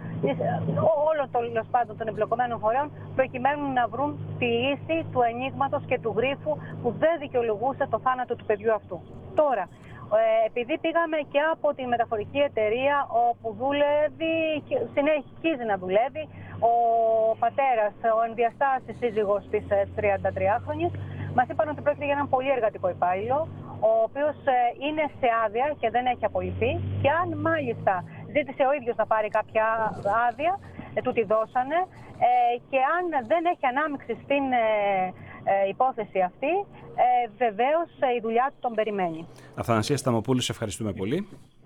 όλων των, πάντων, των εμπλεκομένων φορέων, προκειμένου να βρουν τη λύση του ενίγματος και του γρίφου που δεν δικαιολογούσε το θάνατο του παιδιού αυτού. Τώρα, ε, επειδή πήγαμε και από τη μεταφορική εταιρεία όπου δουλεύει, συνεχίζει να δουλεύει, ο πατέρας, ο ενδιαστάσης σύζυγος της τριαντατριάχρονης, μας είπαν ότι πρόκειται για έναν πολύ εργατικό υπάλληλο, ο οποίος είναι σε άδεια και δεν έχει απολυθεί, και αν μάλιστα ζήτησε ο ίδιος να πάρει κάποια άδεια, ε, του τη δώσανε, ε, και αν δεν έχει ανάμειξη στην ε, ε, υπόθεση αυτή, ε, βεβαίως ε, η δουλειά του τον περιμένει. Αθανασία Σταμοπούλου, σε ευχαριστούμε πολύ.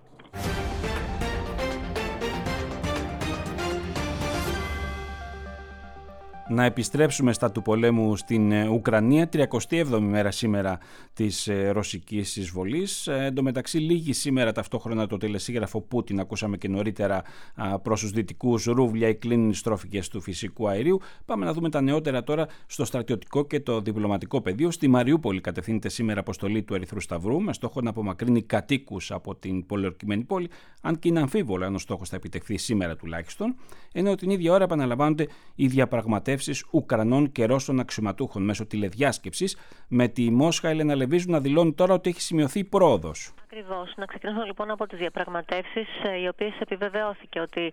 Να επιστρέψουμε στα του πολέμου στην Ουκρανία, τριακοστή έβδομη μέρα σήμερα της ρωσικής εισβολής. Εν τω μεταξύ λύγει σήμερα ταυτόχρονα το τελεσίγραφο Πούτιν, ακούσαμε και νωρίτερα προς τους δυτικούς ρούβλια οι κλίνινες στρόφικες του φυσικού αερίου. Πάμε να δούμε τα νεότερα τώρα στο στρατιωτικό και το διπλωματικό πεδίο. Στη Μαριούπολη κατευθύνεται σήμερα αποστολή του Ερυθρού Σταυρού με στόχο να απομακρύνει κατοίκους από την πολιορκημένη πόλη, αν και είναι αμφίβολο αν ο στόχος θα επιτευχθεί σήμερα τουλάχιστον, ενώ την ίδια ώρα επαναλαμβάνονται οι διαπραγματεύσεις Ουκρανών και Ρώσων αξιωματούχων μέσω τηλεδιάσκεψης, με τη Μόσχα Ελένα Λεβίζου να δηλώνει τώρα ότι έχει σημειωθεί πρόοδος. Ακριβώς. Να ξεκινήσουμε λοιπόν από τις διαπραγματεύσεις, οι οποίες επιβεβαιώθηκε ότι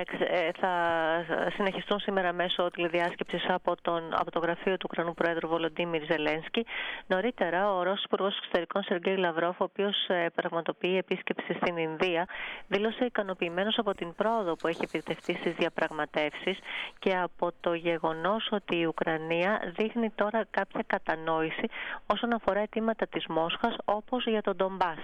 θα συνεχιστούν σήμερα μέσω τηλεδιάσκεψης από, τον, από το γραφείο του Ουκρανού Προέδρου Βολοντίμιρ Ζελένσκι. Νωρίτερα, ο Ρώσος Υπουργός Εξωτερικών Σεργέη Λαυρόφ, ο οποίος πραγματοποιεί επίσκεψη στην Ινδία, δήλωσε ικανοποιημένος από την πρόοδο που έχει επιτευχθεί στις διαπραγματεύσεις και από το γεγονός ότι η Ουκρανία δείχνει τώρα κάποια κατανόηση όσον αφορά αιτήματα της Μόσχας, όπως για τον Ντομπάς.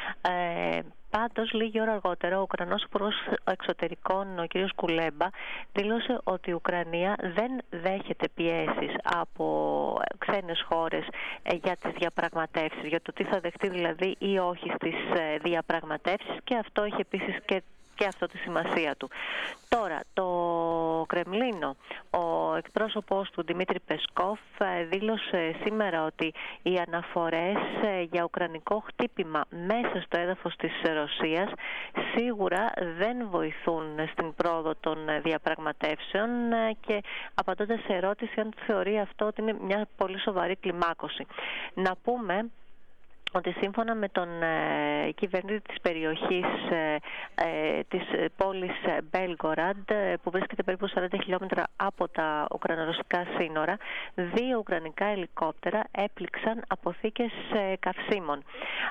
Ε, Πάντως, λίγη ώρα αργότερα, ο Ουκρανός Υπουργός Εξωτερικών, ο κ. Κουλέμπα, δήλωσε ότι η Ουκρανία δεν δέχεται πιέσεις από ξένες χώρες για τις διαπραγματεύσεις, για το τι θα δεχτεί δηλαδή ή όχι στις διαπραγματεύσεις, και αυτό έχει επίσης και και αυτό τη σημασία του. Τώρα, το Κρεμλίνο, ο εκπρόσωπος του Δημήτρη Πεσκόφ δήλωσε σήμερα ότι οι αναφορές για ουκρανικό χτύπημα μέσα στο έδαφος της Ρωσίας σίγουρα δεν βοηθούν στην πρόοδο των διαπραγματεύσεων, και απαντώντας σε ερώτηση αν θεωρεί αυτό ότι είναι μια πολύ σοβαρή κλιμάκωση. Να πούμε ότι σύμφωνα με τον ε, κυβερνήτη της περιοχής ε, ε, της πόλης Μπέλγκοραντ, ε, που βρίσκεται περίπου σαράντα χιλιόμετρα από τα ουκρανορωσικά σύνορα, δύο ουκρανικά ελικόπτερα έπληξαν αποθήκες ε, καυσίμων.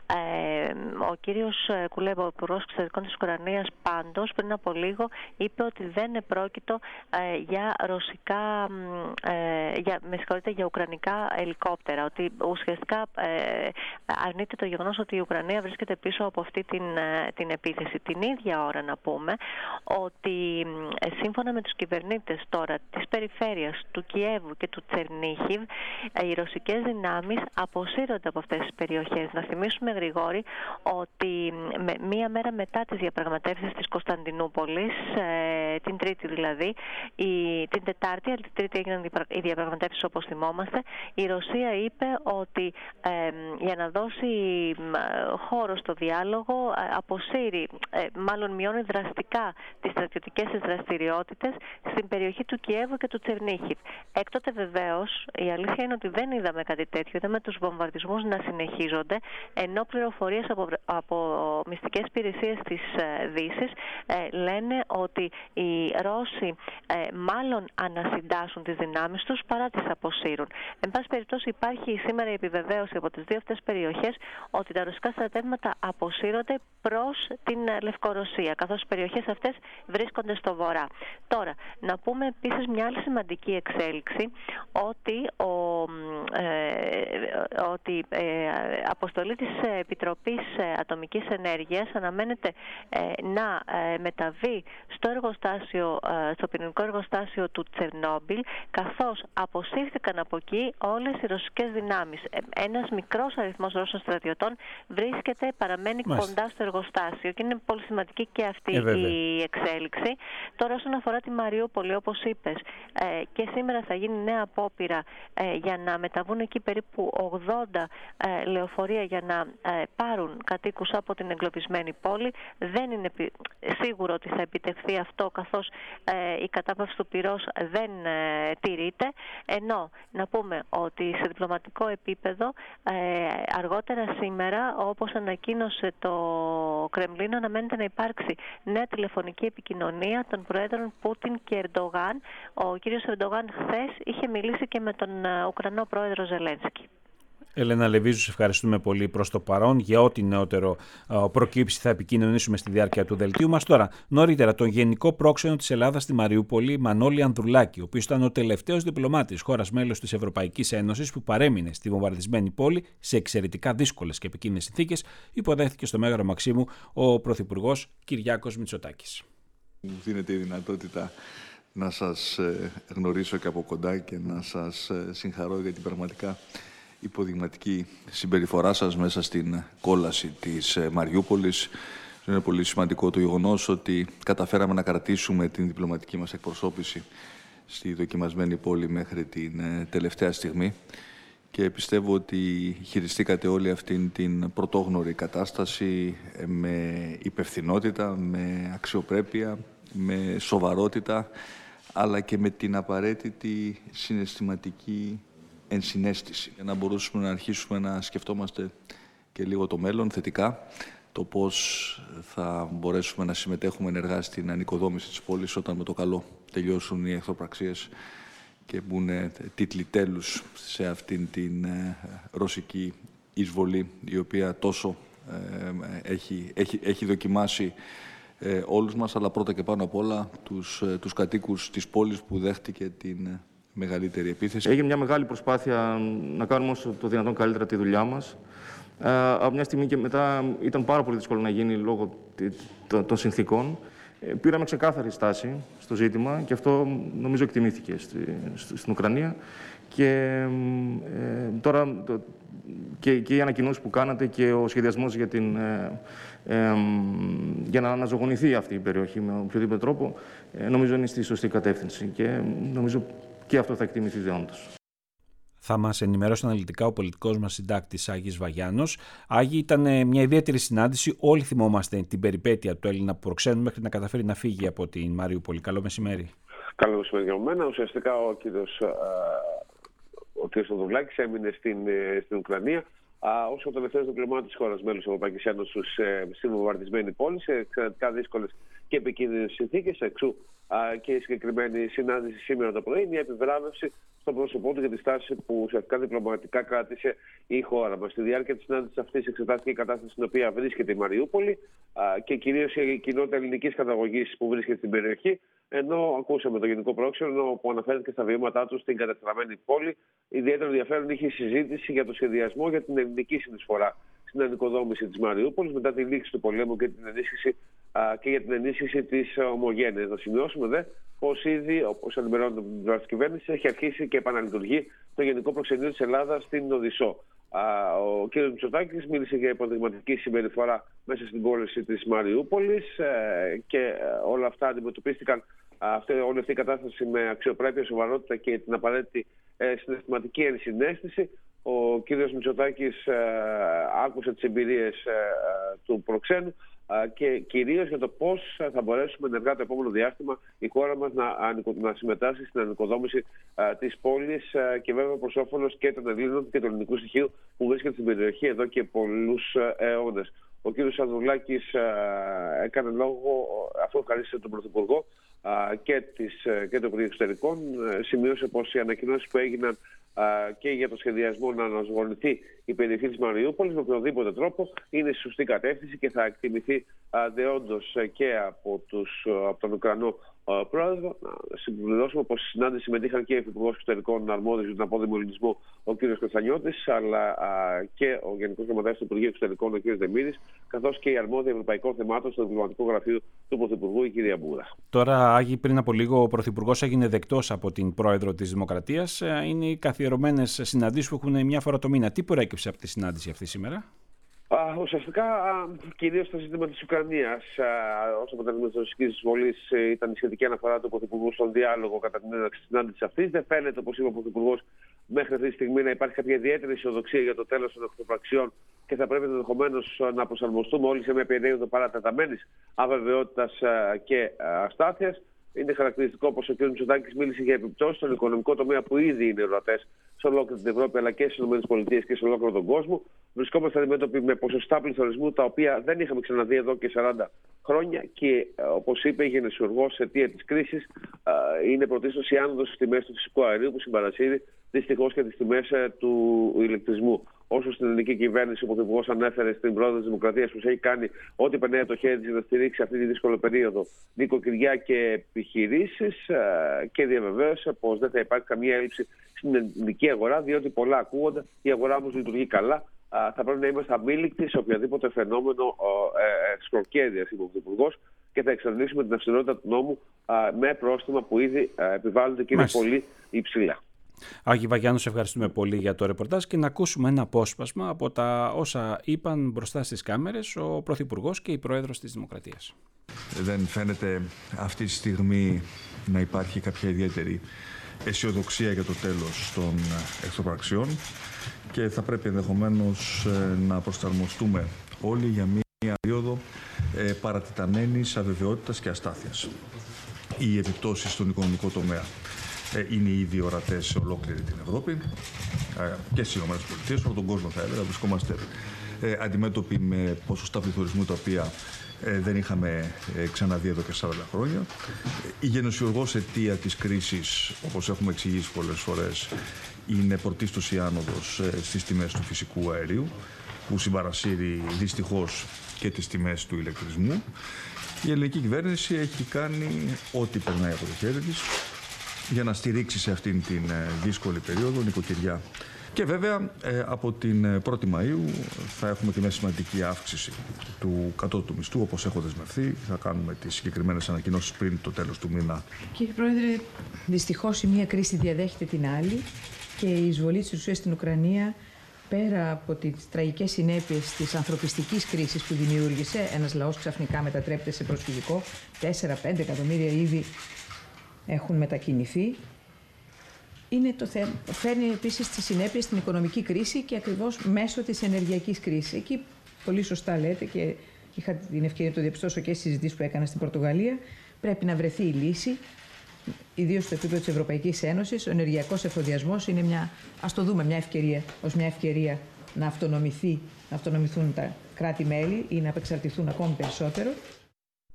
Ε, ο κύριος Κουλέμπα, ο Υπουργός Εξωτερικών της Ουκρανίας, πάντως πριν από λίγο είπε ότι δεν επρόκειτο ε, για ρωσικά, ε, για, με συγχωρείτε, για ουκρανικά ελικόπτερα, ότι ουσιαστικά ε, αρνείται το γεγονός ότι η Ουκρανία βρίσκεται πίσω από αυτή την, την επίθεση. Την ίδια ώρα να πούμε ότι σύμφωνα με τους κυβερνήτες τώρα της περιφέρειας του Κιέβου και του Τσερνίχιβ, οι ρωσικές δυνάμεις αποσύρονται από αυτές τις περιοχές. Να θυμίσουμε, Γρηγόρη, ότι με, μία μέρα μετά τις διαπραγματεύσεις της Κωνσταντινούπολης, ε, την Τρίτη δηλαδή, η, την Τετάρτη, αλλά την Τρίτη έγιναν οι διαπραγματεύσεις όπως θυμόμαστε, η Ρωσία είπε ότι ε, για να δώσει ε, χώρο στο διάλογο ε, αποσύρει, ε, μάλλον μειώνει δραστικά τις στρατιωτικές της δραστηριότητες στην περιοχή του Κιέβου και του Τσερνίχιβ. Έκτοτε βεβαίως η αλήθεια είναι ότι δεν είδαμε κάτι τέτοιο, είδαμε τους βομβαρδισμούς να συνεχίζονται, ενώ πληροφορίες από, από μυστικές υπηρεσίες της ε, Δύσης ε, λένε ότι οι Ρώσοι ε, μάλλον ανασυντάσσουν τις δυνάμεις τους παρά τις αποσύρουν. Εν πάση περιπτώσει υπάρχει σήμερα η επιβεβαίωση από τις δύο αυτές περιοχές ότι τα ρωσικά στρατεύματα αποσύρονται προς την Λευκορωσία, καθώς οι περιοχές αυτές βρίσκονται στο βορρά. Τώρα, να πούμε επίσης μια άλλη σημαντική εξέλιξη, ότι ο, ε, ότι, ε, αποστολή της Επιτροπής Ατομικής Ενέργειας αναμένεται ε, να ε, μεταβεί στο εργοστάσιο, ε, στο πυρηνικό εργοστάσιο του Τσερνόμπιλ, καθώς αποσύρθηκαν από εκεί όλες οι ρωσικές δυνάμεις. Ε, ένας μικρός αριθμός Ρώσων στρατιωτών βρίσκεται, παραμένει Μάλιστα. κοντά στο εργοστάσιο και είναι πολύ σημαντική και αυτή ε, η εξέλιξη. Τώρα, όσον αφορά τη Μαριούπολη, όπως είπες, ε, και σήμερα θα γίνει νέα απόπειρα ε, για να μεταβούν εκεί περίπου ογδόντα ε, λεωφορεία για να ε, πάρουν κατοίκους από την εγκλωβισμένη πόλη. Δεν είναι σίγουρο ότι θα επιτευχθεί αυτό, καθώς ε, η κατάπαυση του πυρός δεν ε, τηρείται, ενώ να πούμε ότι σε διπλωματικό επίπεδο ε, αργότερα σήμερα, όπως ανακοίνωσε το Κρεμλίνο, αναμένεται να υπάρξει νέα τηλεφωνική επικοινωνία των Προέδρων Πούτιν και Ερντογάν. Ο κύριος Ερντογάν χθες είχε μιλήσει και με τον Ουκρανό Πρόεδρο Ζελένσκι. Ελένα Λεβίζου, σε ευχαριστούμε πολύ προς το παρόν. Για ό,τι νεότερο προκύψει θα επικοινωνήσουμε στη διάρκεια του δελτίου μας. Τώρα, νωρίτερα, τον Γενικό Πρόξενο της Ελλάδας στη Μαριούπολη, Μανώλη Ανδρουλάκη, ο οποίος ήταν ο τελευταίος διπλωμάτης χώρας μέλος της Ευρωπαϊκής Ένωσης που παρέμεινε στη βομβαρδισμένη πόλη σε εξαιρετικά δύσκολες και επικίνδυνες συνθήκες, υποδέχθηκε στο Μέγαρο Μαξίμου ο Πρωθυπουργός Κυριάκος Μητσοτάκης. Μου δίνεται η δυνατότητα να σας γνωρίσω και από κοντά και να σας συγχαρώ για την πραγματικά υποδειγματική συμπεριφορά σας μέσα στην κόλαση της Μαριούπολης. Είναι πολύ σημαντικό το γεγονός ότι καταφέραμε να κρατήσουμε την διπλωματική μας εκπροσώπηση στη δοκιμασμένη πόλη μέχρι την τελευταία στιγμή και πιστεύω ότι χειριστήκατε όλη αυτήν την πρωτόγνωρη κατάσταση με υπευθυνότητα, με αξιοπρέπεια, με σοβαρότητα, αλλά και με την απαραίτητη συναισθηματική ενσυναίσθηση, για να μπορούσαμε να αρχίσουμε να σκεφτόμαστε και λίγο το μέλλον θετικά, το πώς θα μπορέσουμε να συμμετέχουμε ενεργά στην ανοικοδόμηση της πόλης όταν με το καλό τελειώσουν οι εχθροπραξίες και μπουν τίτλοι τέλους σε αυτήν την ε, ρωσική εισβολή, η οποία τόσο ε, έχει, έχει, έχει δοκιμάσει ε, όλους μας, αλλά πρώτα και πάνω απ' όλα τους, ε, τους κατοίκους της πόλης που δέχτηκε την ε, μεγαλύτερη επίθεση. Έγινε μια μεγάλη προσπάθεια να κάνουμε όσο το δυνατόν καλύτερα τη δουλειά μας. Ε, από μια στιγμή και μετά ήταν πάρα πολύ δύσκολο να γίνει λόγω των συνθήκων. Ε, πήραμε ξεκάθαρη στάση στο ζήτημα και αυτό νομίζω εκτιμήθηκε στη, στην Ουκρανία. Και ε, τώρα το, και, και οι ανακοινώσεις που κάνατε και ο σχεδιασμός για, την, ε, ε, για να αναζωογονηθεί αυτή η περιοχή με οποιοδήποτε τρόπο, ε, νομίζω είναι στη σωστή κατεύθυνση και νομίζω και αυτό θα εκτιμηθεί δεόντως. Θα μας ενημερώσει αναλυτικά ο πολιτικός μας συντάκτης Άγης Βαγιάνος. Άγη, ήταν μια ιδιαίτερη συνάντηση. Όλοι θυμόμαστε την περιπέτεια του Έλληνα προξένου μέχρι να καταφέρει να φύγει από την Μαριούπολη. Καλό μεσημέρι. Καλό μεσημέρι για μένα. Ουσιαστικά ο κύριος, ο κύριος Ανδρουλάκης έμεινε στην, στην Ουκρανία ως ο τελευταίος διπλωμάτης της χώρας μέλος της Ευρωπαϊκής Ένωσης στην βομβαρδισμένη πόλη, σε εξαιρετικά δύσκολες και επικίνδυνες συνθήκες. Εξού και η συγκεκριμένη συνάντηση σήμερα το πρωί, μια επιβράβευση στο πρόσωπό του για τη στάση που ουσιαστικά διπλωματικά κράτησε η χώρα μας. Στη διάρκεια της συνάντησης αυτής εξετάστηκε η κατάσταση στην οποία βρίσκεται η Μαριούπολη και κυρίως η κοινότητα ελληνικής καταγωγής που βρίσκεται στην περιοχή. Ενώ ακούσαμε τον Γενικό Πρόξενο που αναφέρθηκε στα βιώματά του στην καταστραμμένη πόλη. Ιδιαίτερο ενδιαφέρον είχε η συζήτηση για το σχεδιασμό για την ελληνική συνεισφορά στην ανοικοδόμηση της Μαριούπολης μετά τη λήξη του πολέμου και, την ενίσχυση, α, και για την ενίσχυση της ομογένειας. Να σημειώσουμε δε πως ήδη, όπως ενημερώνεται από την πλευρά της κυβέρνησης, έχει αρχίσει και επαναλειτουργεί το Γενικό Προξενείο της Ελλάδας στην Οδυσσό. Ο κ. Μητσοτάκης μίλησε για υποδειγματική συμπεριφορά μέσα στην πώληση της Μαριούπολης και όλα αυτά αντιμετωπίστηκαν, όλη αυτή η κατάσταση, με αξιοπρέπεια, σοβαρότητα και την απαραίτητη συναισθηματική ενσυναίσθηση. Ο κ. Μητσοτάκης άκουσε τις εμπειρίες του προξένου και κυρίως για το πώς θα μπορέσουμε ενεργά το επόμενο διάστημα η χώρα μας να, να συμμετάσχει στην ανοικοδόμηση της πόλης και βέβαια προς όφελος και των Ελλήνων και του ελληνικού στοιχείου που βρίσκεται στην περιοχή εδώ και πολλούς αιώνες. Ο κ. Ανδρουλάκης έκανε λόγο, αφού ευχαρίστησε τον Πρωθυπουργό και, της, και το Υπουργείο Εξωτερικών, σημείωσε πως οι ανακοινώσεις που έγιναν και για το σχεδιασμό να αναζωογονηθεί η περιοχή της Μαριούπολης με οποιοδήποτε τρόπο είναι στη σωστή κατεύθυνση και θα εκτιμηθεί δεόντως και από, τους, από τον Ουκρανό πρόεδρο. Να συμπληρώσουμε πως στη συνάντηση συμμετείχαν και ο Υπουργός Εξωτερικών αρμόδιος για τον απόδημο ελληνισμό, ο κ. Κωνσταντινιώτης, αλλά και ο Γενικός Γραμματέας του Υπουργείου Εξωτερικών, ο κ. Δεμήρης, καθώς και η αρμόδια ευρωπαϊκών θεμάτων στο διπλωματικό γραφείο του Πρωθυπουργού, η κυρία Μπούρα. Τώρα, Άγη, πριν από λίγο ο Πρωθυπουργός έγινε δεκτός από την Πρόεδρο της Δημοκρατίας. Είναι οι καθιερωμένες συναντήσεις που έχουν μια φορά το μήνα. Τι προέκυψε από τη συνάντηση αυτή σήμερα? Α, ουσιαστικά, κυρίως το ζήτημα της Ουκρανίας, ως αποτέλεσμα της ρωσικής εισβολής, ήταν η σχετική αναφορά του Πρωθυπουργού στον διάλογο κατά την έναρξη της συνάντησης αυτής. Δεν φαίνεται, όπως είπε ο Πρωθυπουργός, μέχρι αυτή τη στιγμή να υπάρχει κάποια ιδιαίτερη αισιοδοξία για το τέλος των εχθροπραξιών και θα πρέπει ενδεχομένως να προσαρμοστούμε όλοι σε μια περίοδο παρατεταμένης αβεβαιότητας και αστάθειας. Είναι χαρακτηριστικό πως ο κ. Μητσοτάκης μίλησε για επιπτώσεις στον οικονομικό τομέα που ήδη είναι ορατές σε ολόκληρη την Ευρώπη αλλά και στις ΗΠΑ και σε ολόκληρο τον κόσμο. Βρισκόμαστε αντιμέτωποι με ποσοστά πληθωρισμού τα οποία δεν είχαμε ξαναδεί εδώ και σαράντα χρόνια και, όπως είπε, η γενεσιουργός αιτία της κρίσης είναι πρωτίστως η άνοδος στις τιμές του φυσικού αερίου που συμπαρασύρει δυστυχώς και τις τιμές του ηλεκτρισμού. Όσο στην ελληνική κυβέρνηση ο Πρωθυπουργός ανέφερε στην Πρόεδρο της Δημοκρατίας πως έχει κάνει ό,τι περνάει από το χέρι της για να στηρίξει αυτή τη δύσκολη περίοδο νοικοκυριά και επιχειρήσεις και διαβεβαίωσε πως δεν θα υπάρχει καμία έλλειψη στην ελληνική αγορά, διότι πολλά ακούγονται, η αγορά όμως λειτουργεί καλά. Θα πρέπει να είμαστε αμήλικτοι σε οποιαδήποτε φαινόμενο σκορκέδιας, είπε ο Πρωθυπουργός, και θα εξαντλήσουμε την αυστηρότητα του νόμου με πρόστιμα που ήδη επιβάλλονται και είναι πολύ υψηλά. Άγη Βαγιάννου, σε ευχαριστούμε πολύ για το ρεπορτάζ και να ακούσουμε ένα απόσπασμα από τα όσα είπαν μπροστά στις κάμερες ο Πρωθυπουργός και η Πρόεδρος της Δημοκρατίας. Δεν φαίνεται αυτή τη στιγμή να υπάρχει κάποια ιδιαίτερη αισιοδοξία για το τέλος των εχθροπραξιών και θα πρέπει ενδεχομένως να προσαρμοστούμε όλοι για μία περίοδο παρατεταμένης αβεβαιότητας και αστάθειας. Οι επιπτώσεις στον οικονομικό τομέα είναι ήδη ορατές σε ολόκληρη την Ευρώπη και στις ΗΠΑ, σε όλο τον κόσμο θα έλεγα. Βρισκόμαστε αντιμέτωποι με ποσοστά πληθωρισμού τα οποία δεν είχαμε ξαναδεί εδώ και σαράντα χρόνια. Η γενεσιουργός αιτία της κρίσης, όπως έχουμε εξηγήσει πολλές φορές, είναι πρωτίστως η άνοδος στις τιμές του φυσικού αερίου, που συμπαρασύρει δυστυχώς και τις τιμές του ηλεκτρισμού. Η ελληνική κυβέρνηση έχει κάνει ό,τι περνάει από το χέρι της για να στηρίξει σε αυτήν την δύσκολη περίοδο νοικοκυριά. Και βέβαια από την πρώτη Μαΐου θα έχουμε και μια σημαντική αύξηση του κατώτατου μισθού, όπως έχω δεσμευθεί. Θα κάνουμε τις συγκεκριμένες ανακοινώσεις πριν το τέλος του μήνα. Κύριε Πρόεδρε, δυστυχώς η μία κρίση διαδέχεται την άλλη και η εισβολή της Ρωσίας στην Ουκρανία, πέρα από τις τραγικές συνέπειες της ανθρωπιστικής κρίσης που δημιούργησε, ένας λαός ξαφνικά μετατρέπεται σε προσφυγικό, τέσσερα πέντε εκατομμύρια ήδη έχουν μετακινηθεί. Είναι το θέμα. Φέρνει επίσης τις συνέπειες στην οικονομική κρίση και ακριβώς μέσω της ενεργειακής κρίσης. Εκεί πολύ σωστά λέτε και είχα την ευκαιρία να το διαπιστώσω και στις συζητήσεις που έκανα στην Πορτογαλία. Πρέπει να βρεθεί η λύση, ιδίως στο επίπεδο της Ευρωπαϊκής Ένωσης. Ο ενεργειακός εφοδιασμός είναι μια, ας το δούμε, μια ευκαιρία, ως μια ευκαιρία να αυτονομηθεί, να αυτονομηθούν τα κράτη-μέλη ή να απεξαρτηθούν ακόμη περισσότερο.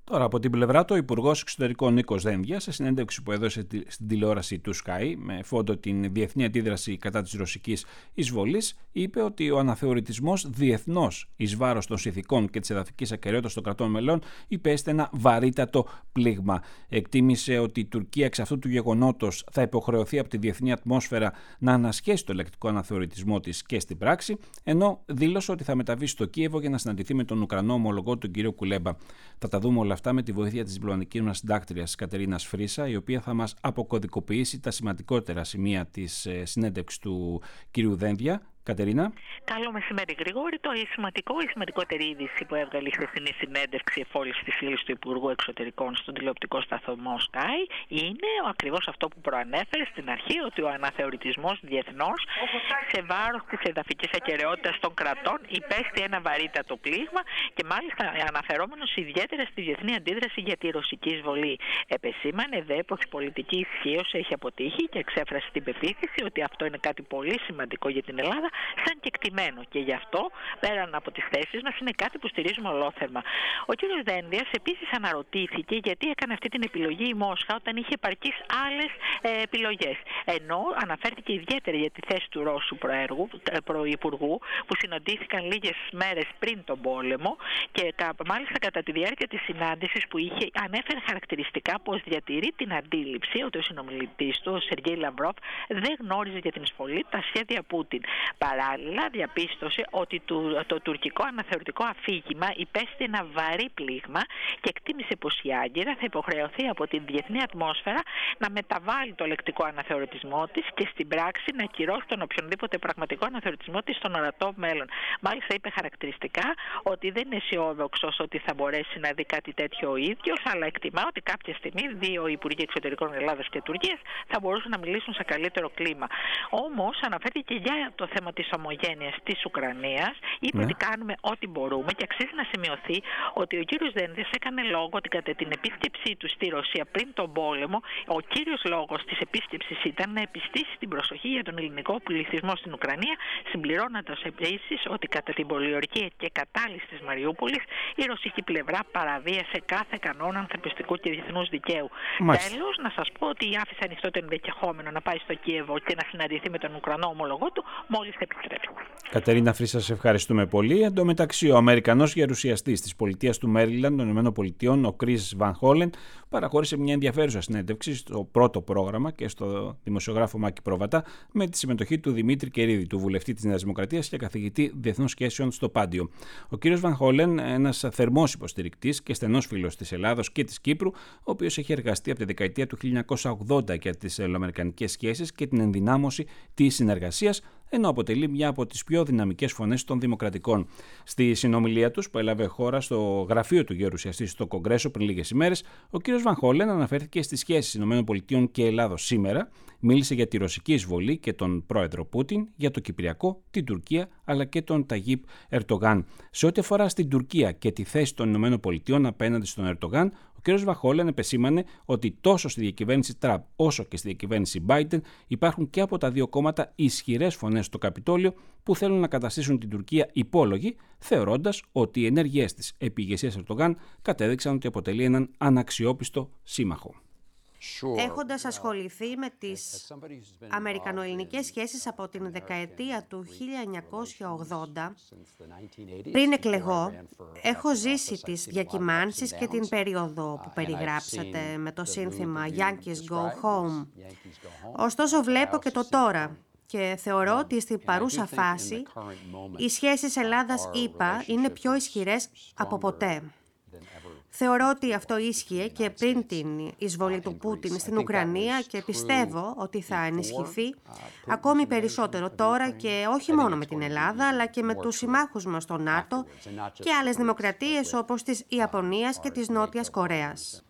Τώρα, από την πλευρά του, ο Υπουργός Εξωτερικών Νίκος Δένδιας, σε συνέντευξη που έδωσε στην τηλεόραση του Sky με φόντο την διεθνή αντίδραση κατά της ρωσικής εισβολής, είπε ότι ο αναθεωρητισμός διεθνώς εις βάρος των συνθηκών και της εδαφικής ακεραιότητας των κρατών μελών υπέστη ένα βαρύτατο πλήγμα. Εκτίμησε ότι η Τουρκία εξ αυτού του γεγονότος θα υποχρεωθεί από τη διεθνή ατμόσφαιρα να ανασχέσει το ελεκτικό αναθεωρητισμό της και στην πράξη, ενώ δήλωσε ότι θα μεταβεί στο Κίεβο για να συναντηθεί με τον Ουκρανό ομολογό τον κύριο Κουλέμπα. Θα τα δούμε όλα αυτά με τη βοήθεια της διπλωματικής μας συντάκτριας Κατερίνας Φρίσα, η οποία θα μας αποκωδικοποιήσει τα σημαντικότερα σημεία της συνέντευξης του κυρίου Δένδια. Κατερίνα. Καλό μεσημέρι, Γρηγόρη. Το σημαντικό, η σημαντικότερη είδηση που έβγαλε η χθεσινή συνέντευξη εφόλης της ύλης του Υπουργού Εξωτερικών στον τηλεοπτικό σταθμό Sky είναι ακριβώς αυτό που προανέφερε στην αρχή, ότι ο αναθεωρητισμός διεθνώς σε βάρος της εδαφικής ακεραιότητας των κρατών υπέστη ένα βαρύτατο πλήγμα και μάλιστα αναφερόμενος ιδιαίτερα στη διεθνή αντίδραση για τη ρωσική εισβολή. Επεσήμανε δε πως η πολιτική ισχύως έχει αποτύχει και εξέφρασε την πεποίθηση ότι αυτό είναι κάτι πολύ σημαντικό για την Ελλάδα σαν κεκτημένο, και γι' αυτό πέραν από τις θέσεις μας είναι κάτι που στηρίζουμε ολόθερμα. Ο κ. Δένδιας επίσης αναρωτήθηκε γιατί έκανε αυτή την επιλογή η Μόσχα όταν είχε επαρκείς άλλες ε, επιλογές, ενώ αναφέρθηκε ιδιαίτερα για τη θέση του Ρώσου προέργου, προϋπουργού που συναντήθηκαν λίγες μέρες πριν τον πόλεμο και μάλιστα κατά τη διάρκεια της συνάντησης που είχε ανέφερε χαρακτηριστικά πως διατηρεί την αντίληψη ότι ο συνομιλητής του, ο Σεργέη Λαυρόφ, δεν γνώριζε για την εισβολή τα σχέδια Πούτιν. Παράλληλα, διαπίστωσε ότι το, το τουρκικό αναθεωρητικό αφήγημα υπέστη ένα βαρύ πλήγμα και εκτίμησε πως η Άγκυρα θα υποχρεωθεί από την διεθνή ατμόσφαιρα να μεταβάλει το λεκτικό αναθεωρητισμό της και στην πράξη να ακυρώσει τον οποιονδήποτε πραγματικό αναθεωρητισμό της στον ορατό μέλλον. Μάλιστα, είπε χαρακτηριστικά ότι δεν είναι αισιόδοξος ότι θα μπορέσει να δει κάτι τέτοιο ο ίδιος, αλλά εκτιμά ότι κάποια στιγμή δύο Υπουργοί Εξωτερικών Ελλάδας και Τουρκίας θα μπορούσαν να μιλήσουν σε καλύτερο κλίμα. Όμως, αναφέρθηκε για το θέμα της ομογένειας της Ουκρανίας, είπε ναι. ότι κάνουμε ό,τι μπορούμε και αξίζει να σημειωθεί ότι ο κύριος Δένδιας έκανε λόγο ότι κατά την επίσκεψή του στη Ρωσία πριν τον πόλεμο, ο κύριος λόγος της επίσκεψης ήταν να επιστήσει την προσοχή για τον ελληνικό πληθυσμό στην Ουκρανία, συμπληρώνοντας επίσης ότι κατά την πολιορκία και κατάλυση της Μαριούπολης η ρωσική πλευρά παραβίασε κάθε κανόνα ανθρωπιστικού και διεθνούς δικαίου. Τέλος, να σας πω ότι άφησε ανοιχτό το ενδεχόμενο να πάει στο Κίεβο και να συναντηθεί με τον Ουκρανό ομολογό του μόλις επιστρέψει. Κατερίνα Φρίσα, σε ευχαριστούμε πολύ. Εν τω μεταξύ, ο Αμερικανός γερουσιαστής της πολιτείας του Μέριλαντ των ΗΠΑ, ο Κρίς Βαν Χόλεν, παραχώρησε μια ενδιαφέρουσα συνέντευξη στο πρώτο πρόγραμμα και στο δημοσιογράφο Μάκη Πρόβατα με τη συμμετοχή του Δημήτρη Κερίδη, του βουλευτή της Νέας Δημοκρατίας και καθηγητή διεθνών σχέσεων στο Πάντιο. Ο κ. Βαν Χόλεν, ένας θερμός υποστηρικτής και στενός φίλος της Ελλάδος και της Κύπρου, ο οποίος έχει εργαστεί από τη δεκαετία του χίλια εννιακόσια ογδόντα για τις ελληνοαμερικανικές σχέσεις και την ενδυνάμωση της συνεργασίας, ενώ αποτελεί μια από τις πιο δυναμικές φωνές των δημοκρατικών. Στη συνομιλία τους που έλαβε χώρα στο γραφείο του γερουσιαστή στο Κογκρέσο πριν λίγες ημέρες, ο κ. Βαν Χόλεν αναφέρθηκε στις σχέσεις ΗΠΑ και Ελλάδος σήμερα, μίλησε για τη ρωσική εισβολή και τον πρόεδρο Πούτιν, για το Κυπριακό, την Τουρκία αλλά και τον Ταγίπ Ερντογάν. Σε ό,τι αφορά στην Τουρκία και τη θέση των ΗΠΑ απέναντι στον Ερντογάν, ο κ. Βαν Χόλεν επεσήμανε ότι τόσο στη διακυβέρνηση Τραμπ όσο και στη διακυβέρνηση Biden υπάρχουν και από τα δύο κόμματα ισχυρές φωνές στο Καπιτόλιο που θέλουν να καταστήσουν την Τουρκία υπόλογη, θεωρώντας ότι οι ενέργειές της επί ηγεσίας Ερντογάν κατέδειξαν ότι αποτελεί έναν αναξιόπιστο σύμμαχο. Έχοντας ασχοληθεί με τις αμερικανοελληνικές σχέσεις από την δεκαετία του χίλια εννιακόσια ογδόντα, πριν εκλεγώ, έχω ζήσει τις διακυμάνσεις και την περίοδο που περιγράψατε με το σύνθημα Yankees Go Home. Ωστόσο βλέπω και το τώρα και θεωρώ ότι στην παρούσα φάση οι σχέσεις Ελλάδα-ΗΠΑ είναι πιο ισχυρές από ποτέ. Θεωρώ ότι αυτό ίσχυε και πριν την εισβολή του Πούτιν στην Ουκρανία και πιστεύω ότι θα ενισχυθεί ακόμη περισσότερο τώρα και όχι μόνο με την Ελλάδα αλλά και με τους συμμάχους μας στο ΝΑΤΟ και άλλες δημοκρατίες όπως της Ιαπωνίας και της Νότιας Κορέας.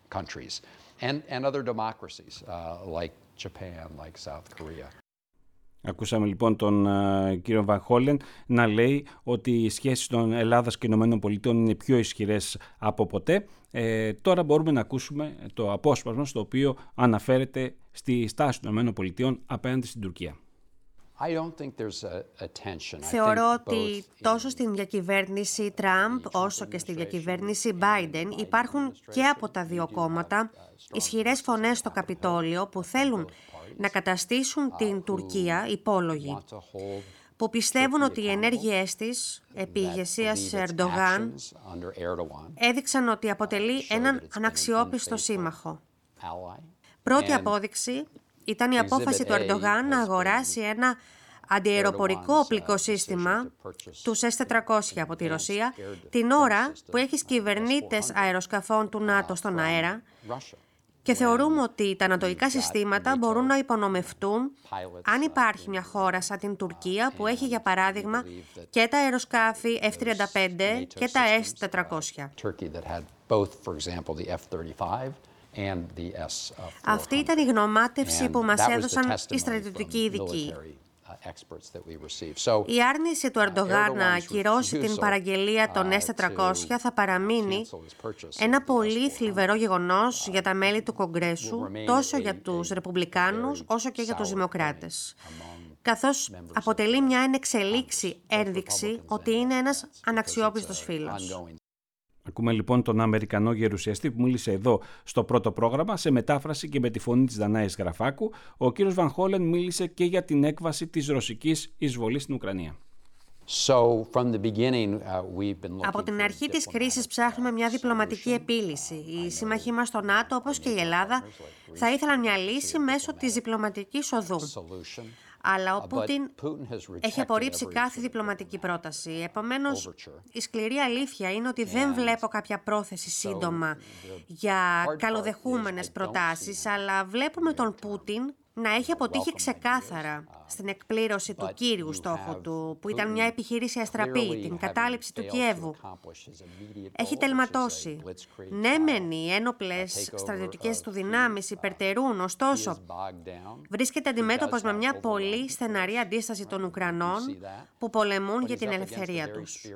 Ακούσαμε λοιπόν τον uh, κύριο Βαν Χόλεν να λέει ότι οι σχέσεις των Ελλάδας και ΗΠΑ είναι πιο ισχυρές από ποτέ. Ε, τώρα μπορούμε να ακούσουμε το απόσπασμα στο οποίο αναφέρεται στη στάση των ΗΠΑ απέναντι στην Τουρκία. Θεωρώ ότι τόσο στην διακυβέρνηση Τραμπ όσο και στη διακυβέρνηση Biden υπάρχουν και από τα δύο κόμματα ισχυρές φωνές στο Καπιτόλιο που θέλουν να καταστήσουν την Τουρκία υπόλογη, που πιστεύουν ότι οι ενέργειές της επί ηγεσίας Ερντογάν έδειξαν ότι αποτελεί έναν αναξιόπιστο σύμμαχο. Πρώτη απόδειξη ήταν η απόφαση του Ερντογάν να αγοράσει ένα αντιαεροπορικό οπλικό σύστημα, τους ες τετρακόσια από τη Ρωσία, την ώρα που έχει κυβερνήτες αεροσκαφών του ΝΑΤΟ στον αέρα, και θεωρούμε ότι τα ανατολικά συστήματα μπορούν να υπονομευτούν αν υπάρχει μια χώρα σαν την Τουρκία που έχει για παράδειγμα και τα αεροσκάφη εφ τριάντα πέντε και τα ες τετρακόσια. Αυτή ήταν η γνωμάτευση που μας έδωσαν οι στρατιωτικοί ειδικοί. Η άρνηση του Ερντογάν να ακυρώσει την παραγγελία των ες τετρακόσια θα παραμείνει ένα πολύ θλιβερό γεγονός για τα μέλη του Κογκρέσου, τόσο για τους Ρεπουμπλικάνους όσο και για τους Δημοκράτες, καθώς αποτελεί μια ενεξελίξη ένδειξη ότι είναι ένας αναξιόπιστος φίλος. Ακούμε λοιπόν τον Αμερικανό γερουσιαστή που μίλησε εδώ στο πρώτο πρόγραμμα, σε μετάφραση και με τη φωνή της Δανάης Γραφάκου. Ο κύριος Βαν Χόλεν μίλησε και για την έκβαση της ρωσικής εισβολής στην Ουκρανία. So, from the beginning, uh, we've been Από την αρχή της κρίσης ψάχνουμε μια διπλωματική επίλυση. Οι σύμμαχοί μας στο ΝΑΤΟ, όπως και η Ελλάδα, θα ήθελαν μια λύση μέσω της διπλωματικής οδού. Αλλά ο Πούτιν έχει απορρίψει κάθε διπλωματική πρόταση. Επομένως, η σκληρή αλήθεια είναι ότι δεν βλέπω κάποια πρόθεση σύντομα για καλοδεχούμενες προτάσεις, αλλά βλέπουμε τον Πούτιν να έχει αποτύχει ξεκάθαρα στην εκπλήρωση του κύριου στόχου του, που ήταν μια επιχείρηση αστραπή, την κατάληψη του Κιέβου. Έχει τελματώσει. Ναι, μεν οι ένοπλες στρατιωτικές του δυνάμεις υπερτερούν, ωστόσο βρίσκεται αντιμέτωπος με μια πολύ στεναρή αντίσταση των Ουκρανών που πολεμούν για την ελευθερία τους.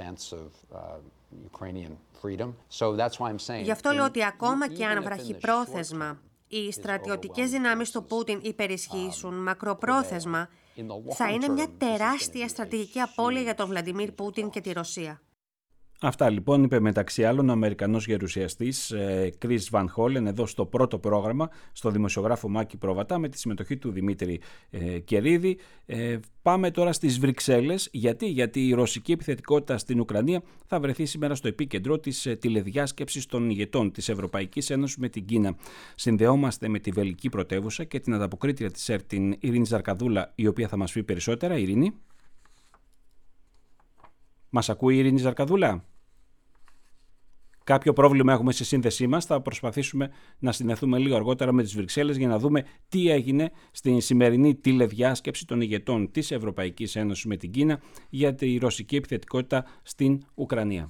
Γι' αυτό λέω ότι ακόμα και αν βραχυπρόθεσμα οι στρατιωτικές δυνάμεις του Πούτιν υπερισχύσουν, μακροπρόθεσμα θα είναι μια τεράστια στρατηγική απώλεια για τον Βλαντιμίρ Πούτιν και τη Ρωσία. Αυτά λοιπόν είπε μεταξύ άλλων ο Αμερικανός γερουσιαστής Κρίς Βαν Χόλεν εδώ στο πρώτο πρόγραμμα, στο δημοσιογράφο Μάκη Πρόβατα, με τη συμμετοχή του Δημήτρη ε, Κερίδη. Ε, πάμε τώρα στις Βρυξέλλες. Γιατί? Γιατί η ρωσική επιθετικότητα στην Ουκρανία θα βρεθεί σήμερα στο επίκεντρο της ε, τηλεδιάσκεψης των ηγετών της Ευρωπαϊκής Ένωσης με την Κίνα. Συνδεόμαστε με τη βελγική πρωτεύουσα και την ανταποκρίτρια της ΕΡΤ, την Ειρήνη Ζαρκαδούλα, η οποία θα μας πει περισσότερα. Ειρήνη. Μας ακούει η Ειρήνη Ζαρκαδούλα? Κάποιο πρόβλημα έχουμε στη σύνδεσή μας. Θα προσπαθήσουμε να συνδεθούμε λίγο αργότερα με τις Βρυξέλλες για να δούμε τι έγινε στην σημερινή τηλεδιάσκεψη των ηγετών της Ευρωπαϊκής Ένωσης με την Κίνα για τη ρωσική επιθετικότητα στην Ουκρανία.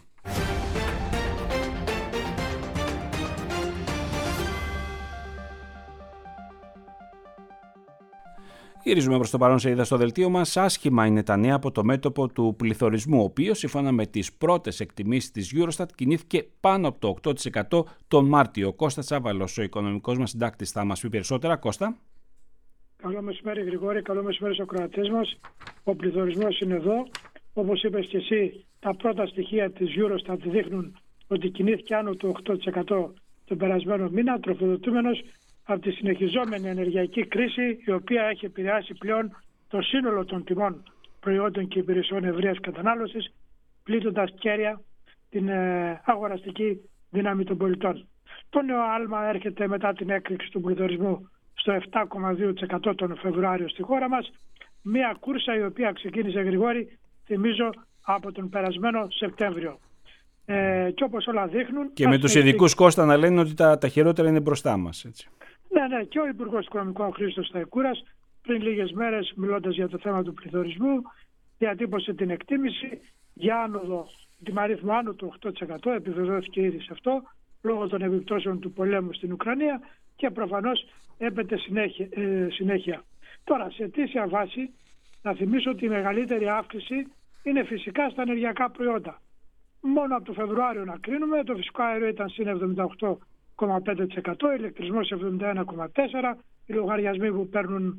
Γυρίζουμε προς το παρόν σελίδα στο δελτίο μας. Άσχημα είναι τα νέα από το μέτωπο του πληθωρισμού, ο οποίος σύμφωνα με τις πρώτες εκτιμήσεις της Eurostat κινήθηκε πάνω από το οκτώ τοις εκατό τον Μάρτιο. Ο Κώστας Τσάβαλος, ο οικονομικός μας συντάκτης, θα μας πει περισσότερα. Κώστα. Καλό μεσημέρι Γρηγόρη, καλό μεσημέρι στους ακροατές μας. Ο πληθωρισμός είναι εδώ. Όπως είπες και εσύ, τα πρώτα στοιχεία της Eurostat δείχνουν ότι κινήθηκε άνω του οκτώ τοις εκατό τον περασμένο μήνα, τροφοδοτούμενος από τη συνεχιζόμενη ενεργειακή κρίση, η οποία έχει επηρεάσει πλέον το σύνολο των τιμών προϊόντων και υπηρεσιών ευρείας κατανάλωσης, πλήττοντας κέρια την ε, αγοραστική δύναμη των πολιτών. Το νέο άλμα έρχεται μετά την έκρηξη του πληθωρισμού στο επτά κόμμα δύο τοις εκατό τον Φεβρουάριο στη χώρα μας, μια κούρσα η οποία ξεκίνησε, Γρηγόρη, θυμίζω, από τον περασμένο Σεπτέμβριο. Ε, και όπως όλα δείχνουν... Και με τους ειδικούς, Κώστα, να λένε ότι τα, τα χειρότερα είναι μπροστά μας, έτσι. Ναι, ναι, και ο Υπουργός Οικονομικών Χρήστος Σταϊκούρας πριν λίγες μέρες, μιλώντας για το θέμα του πληθωρισμού, διατύπωσε την εκτίμηση για άνοδο, τιμαρίθμο άνω του οκτώ τοις εκατό, επιβεβαιώθηκε ήδη σε αυτό, λόγω των επιπτώσεων του πολέμου στην Ουκρανία και προφανώς έπεται συνέχεια. Ε, συνέχεια. Τώρα, σε αιτήσια βάση, να θυμίσω ότι η μεγαλύτερη αύξηση είναι φυσικά στα ενεργειακά προϊόντα. Μόνο από το Φεβρουάριο να κρίνουμε, το φυσικό αέριο ήταν συν εβδομήντα οκτώ κόμμα πέντε τοις εκατό, ηλεκτρισμός εβδομήντα ένα κόμμα τέσσερα τοις εκατό, οι λογαριασμοί που παίρνουν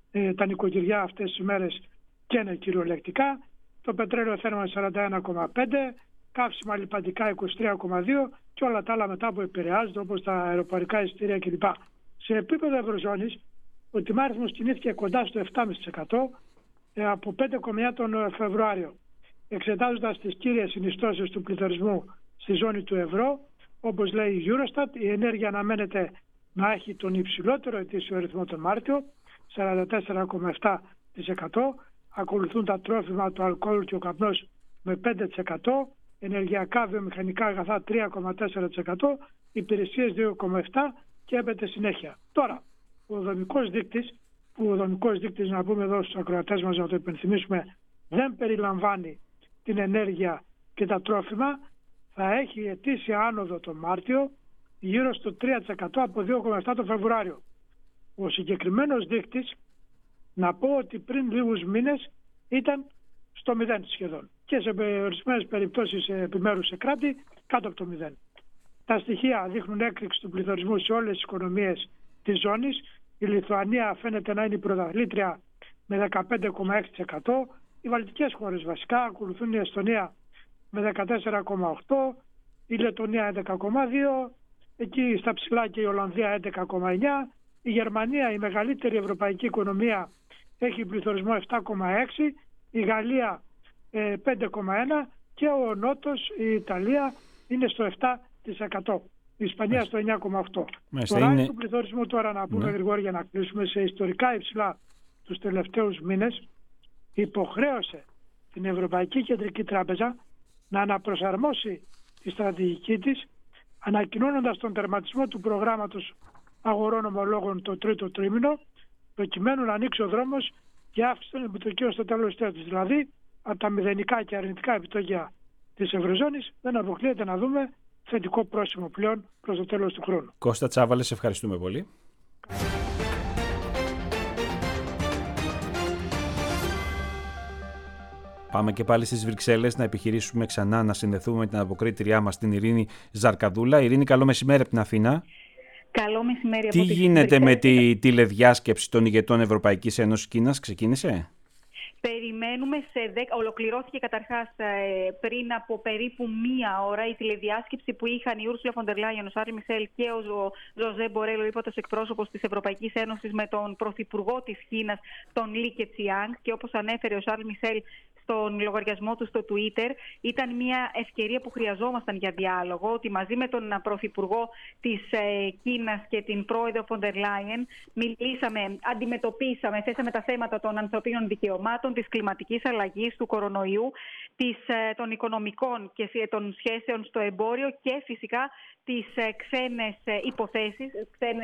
ε, τα νοικοκυριά αυτές τις μέρες καίνε κυριολεκτικά. Το πετρέλαιο θέρμανσης σαράντα ένα κόμμα πέντε, καύσιμα λιπαντικά είκοσι τρία κόμμα δύο και όλα τα άλλα μετά που επηρεάζονται, όπως τα αεροπορικά εισιτήρια κλπ. Σε επίπεδο Ευρωζώνης, ο τιμάριθμος κινήθηκε κοντά στο επτά κόμμα πέντε τοις εκατό ε, από πέντε κόμμα εννιά τον Φεβρουάριο. Εξετάζοντας τις κύριες συνιστώσεις του πληθωρισμού στη ζώνη του ευρώ, όπως λέει η Eurostat, η ενέργεια αναμένεται να έχει τον υψηλότερο ετήσιο ρυθμό τον Μάρτιο, σαράντα τέσσερα κόμμα επτά τοις εκατό. Ακολουθούν τα τρόφιμα, το αλκοόλ και ο καπνός με πέντε τοις εκατό, ενεργειακά βιομηχανικά αγαθά τρία κόμμα τέσσερα τοις εκατό, υπηρεσίες δύο κόμμα επτά τοις εκατό και έπεται συνέχεια. Τώρα, ο δομικός δείκτης, που ο δομικός δείκτης, να πούμε εδώ στους ακροατές μας, να το υπενθυμίσουμε, δεν περιλαμβάνει την ενέργεια και τα τρόφιμα, θα έχει ετήσια άνοδο τον Μάρτιο γύρω στο τρία τοις εκατό από δύο κόμμα επτά τοις εκατό τον Φεβρουάριο. Ο συγκεκριμένος δείκτης, να πω ότι πριν λίγους μήνες ήταν στο μηδέν σχεδόν και σε ορισμένες περιπτώσεις επιμέρους σε κράτη κάτω από το μηδέν. Τα στοιχεία δείχνουν έκρηξη του πληθωρισμού σε όλες τις οικονομίες της ζώνης. Η Λιθουανία φαίνεται να είναι η πρωταθλήτρια με δεκαπέντε κόμμα έξι τοις εκατό. Οι βαλτικές χώρες βασικά ακολουθούν, η Εστονία με δεκατέσσερα κόμμα οκτώ τοις εκατό, η Λετωνία έντεκα κόμμα δύο τοις εκατό, εκεί στα ψηλά και η Ολλανδία έντεκα κόμμα εννιά τοις εκατό. Η Γερμανία, η μεγαλύτερη ευρωπαϊκή οικονομία, έχει πληθωρισμό επτά κόμμα έξι τοις εκατό, η Γαλλία ε, πέντε κόμμα ένα τοις εκατό και ο Νότος, η Ιταλία, είναι στο επτά τοις εκατό. Η Ισπανία στο εννιά κόμμα οκτώ τοις εκατό. Το ράι είναι... του πληθωρισμού τώρα, να πούμε, ναι, γρήγορα για να κλείσουμε, σε ιστορικά υψηλά τους τελευταίους μήνες, υποχρέωσε την Ευρωπαϊκή Κεντρική Τράπεζα να αναπροσαρμόσει τη στρατηγική της, ανακοινώνοντας τον τερματισμό του προγράμματος αγορών ομολόγων το τρίτο τρίμηνο, προκειμένου να ανοίξει ο δρόμος για αύξηση των επιτοκίων στο τέλος της έτους. Δηλαδή, από τα μηδενικά και αρνητικά επιτόκια της Ευρωζώνης δεν αποκλείεται να δούμε θετικό πρόσημο πλέον προς το τέλος του χρόνου. Κώστα Τσάβαλε, σε ευχαριστούμε πολύ. Πάμε και πάλι στις Βρυξέλλες να επιχειρήσουμε ξανά να συνδεθούμε με την αποκρίτριά μας, την Ειρήνη Ζαρκαδούλα. Ειρήνη, καλό μεσημέρι από την Αθήνα. Καλό μεσημέρι. Τι από γίνεται με τη τηλεδιάσκεψη των ηγετών Ευρωπαϊκής Ένωσης Κίνας, ξεκίνησε? Περιμένουμε σε δέκα... Ολοκληρώθηκε καταρχάς πριν από περίπου μία ώρα η τηλεδιάσκεψη που είχαν η Ursula von der Leyen, ο Σάρλ Μισελ και ο Ζωζέ Μπορέλ, ο ύπατος εκπρόσωπος της Ευρωπαϊκής Ένωσης, με τον πρωθυπουργό της Κίνας, τον Λι Κετσιάνγκ. Και όπως ανέφερε ο Σάρλ Μισελ στον λογαριασμό του στο Twitter, ήταν μια ευκαιρία που χρειαζόμασταν για διάλογο, ότι μαζί με τον πρωθυπουργό της Κίνας και την πρόεδρο Von der Leyen μιλήσαμε, αντιμετωπίσαμε, θέσαμε τα θέματα των ανθρωπίνων δικαιωμάτων, της κλιματικής αλλαγής, του κορονοϊού, της, των οικονομικών και των σχέσεων στο εμπόριο και φυσικά τις ξένες υποθέσεις,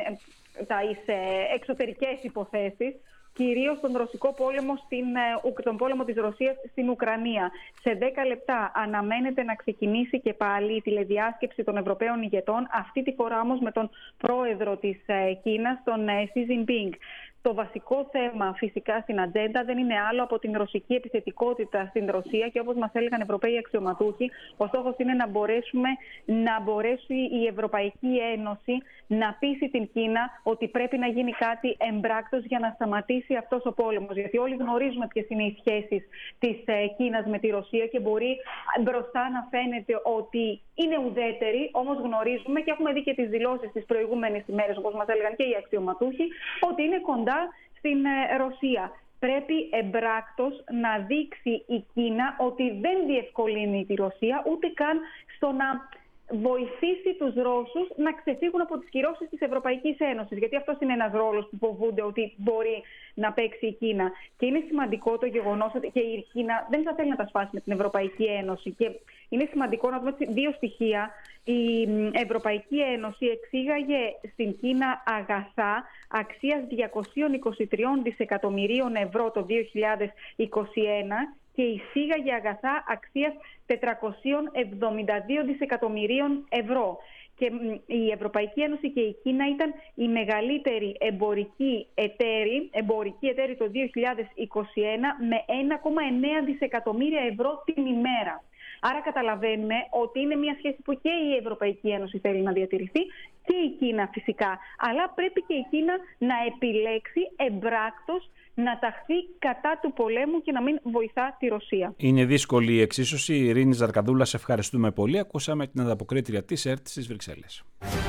τις εξωτερικές υποθέσεις, κυρίως τον ρωσικό πόλεμο, στην, τον πόλεμο της Ρωσίας στην Ουκρανία. Σε δέκα λεπτά αναμένεται να ξεκινήσει και πάλι η τηλεδιάσκεψη των Ευρωπαίων ηγετών, αυτή τη φορά όμως με τον πρόεδρο της Κίνας, τον Xi Jinping. Το βασικό θέμα φυσικά στην ατζέντα δεν είναι άλλο από την ρωσική επιθετικότητα στην Ρωσία και όπως μας έλεγαν Ευρωπαίοι αξιωματούχοι, ο στόχος είναι να, μπορέσουμε, να μπορέσει η Ευρωπαϊκή Ένωση να πείσει την Κίνα ότι πρέπει να γίνει κάτι εμπράκτος για να σταματήσει αυτός ο πόλεμος. Γιατί όλοι γνωρίζουμε ποιες είναι οι σχέσεις της Κίνας με τη Ρωσία και μπορεί μπροστά να φαίνεται ότι είναι ουδέτερη, όμως γνωρίζουμε και έχουμε δει και τις δηλώσεις τις προηγούμενες ημέρες, όπως μας έλεγαν και οι αξιωματούχοι, ότι είναι κοντά στην Ρωσία. Πρέπει εμπράκτος να δείξει η Κίνα ότι δεν διευκολύνει τη Ρωσία, ούτε καν στο να βοηθήσει τους Ρώσους να ξεφύγουν από τις κυρώσεις της Ευρωπαϊκής Ένωσης. Γιατί αυτός είναι ένας ρόλος που φοβούνται ότι μπορεί να παίξει η Κίνα. Και είναι σημαντικό το γεγονός ότι και η Κίνα δεν θα θέλει να τα σπάσει με την Ευρωπαϊκή Ένωση. Και είναι σημαντικό να δούμε δύο στοιχεία. Η Ευρωπαϊκή Ένωση εξήγαγε στην Κίνα αγαθά αξίας διακόσια είκοσι τρία δισεκατομμυρίων ευρώ το δύο χιλιάδες είκοσι ένα και εισήγαγε αγαθά αξίας τετρακόσια εβδομήντα δύο δισεκατομμυρίων ευρώ. Και η Ευρωπαϊκή Ένωση και η Κίνα ήταν η μεγαλύτερη εμπορική εταίρη, εμπορική εταίρη το δύο χιλιάδες είκοσι ένα με ένα κόμμα εννέα δισεκατομμύρια ευρώ την ημέρα. Άρα καταλαβαίνουμε ότι είναι μια σχέση που και η Ευρωπαϊκή Ένωση θέλει να διατηρηθεί και η Κίνα φυσικά. Αλλά πρέπει και η Κίνα να επιλέξει εμπράκτος να ταχθεί κατά του πολέμου και να μην βοηθά τη Ρωσία. Είναι δύσκολη η εξίσωση. Η Ειρήνη Ζαρκαδούλα, σε ευχαριστούμε πολύ. Ακούσαμε την ανταποκρίτρια της ΕΡΤ στις Βρυξέλλες.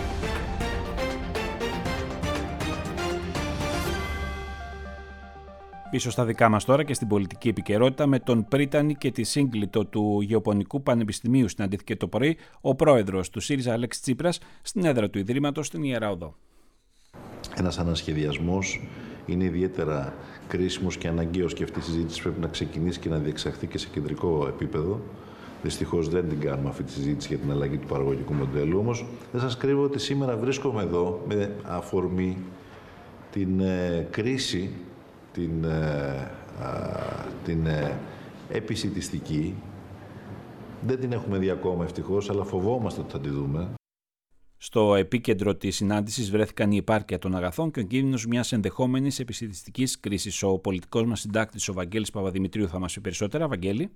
Πίσω στα δικά μας τώρα και στην πολιτική επικαιρότητα, με τον πρίτανη και τη σύγκλιτο του Γεωπονικού Πανεπιστημίου συναντήθηκε το πρωί ο πρόεδρος του ΣΥΡΙΖΑ Αλέξης Τσίπρας στην έδρα του Ιδρύματος στην Ιερά Οδό. Ένας ανασχεδιασμός είναι ιδιαίτερα κρίσιμος και αναγκαίος και αυτή η συζήτηση πρέπει να ξεκινήσει και να διεξαχθεί και σε κεντρικό επίπεδο. Δυστυχώς δεν την κάνουμε αυτή τη συζήτηση για την αλλαγή του παραγωγικού μοντέλου. Όμως δεν σας κρύβω ότι σήμερα βρίσκομαι εδώ με αφορμή την ε, κρίση, την, ε, α, την ε, επισιτιστική. Δεν την έχουμε δει ακόμα ευτυχώς, αλλά φοβόμαστε ότι θα τη δούμε. Στο επίκεντρο της συνάντησης βρέθηκαν η επάρκεια των αγαθών και ο κίνδυνος μιας ενδεχόμενης επισιτιστικής κρίσης. Ο πολιτικός μας συντάκτης, ο Βαγγέλης Παπαδημητρίου, θα μας πει περισσότερα. Βαγγέλη.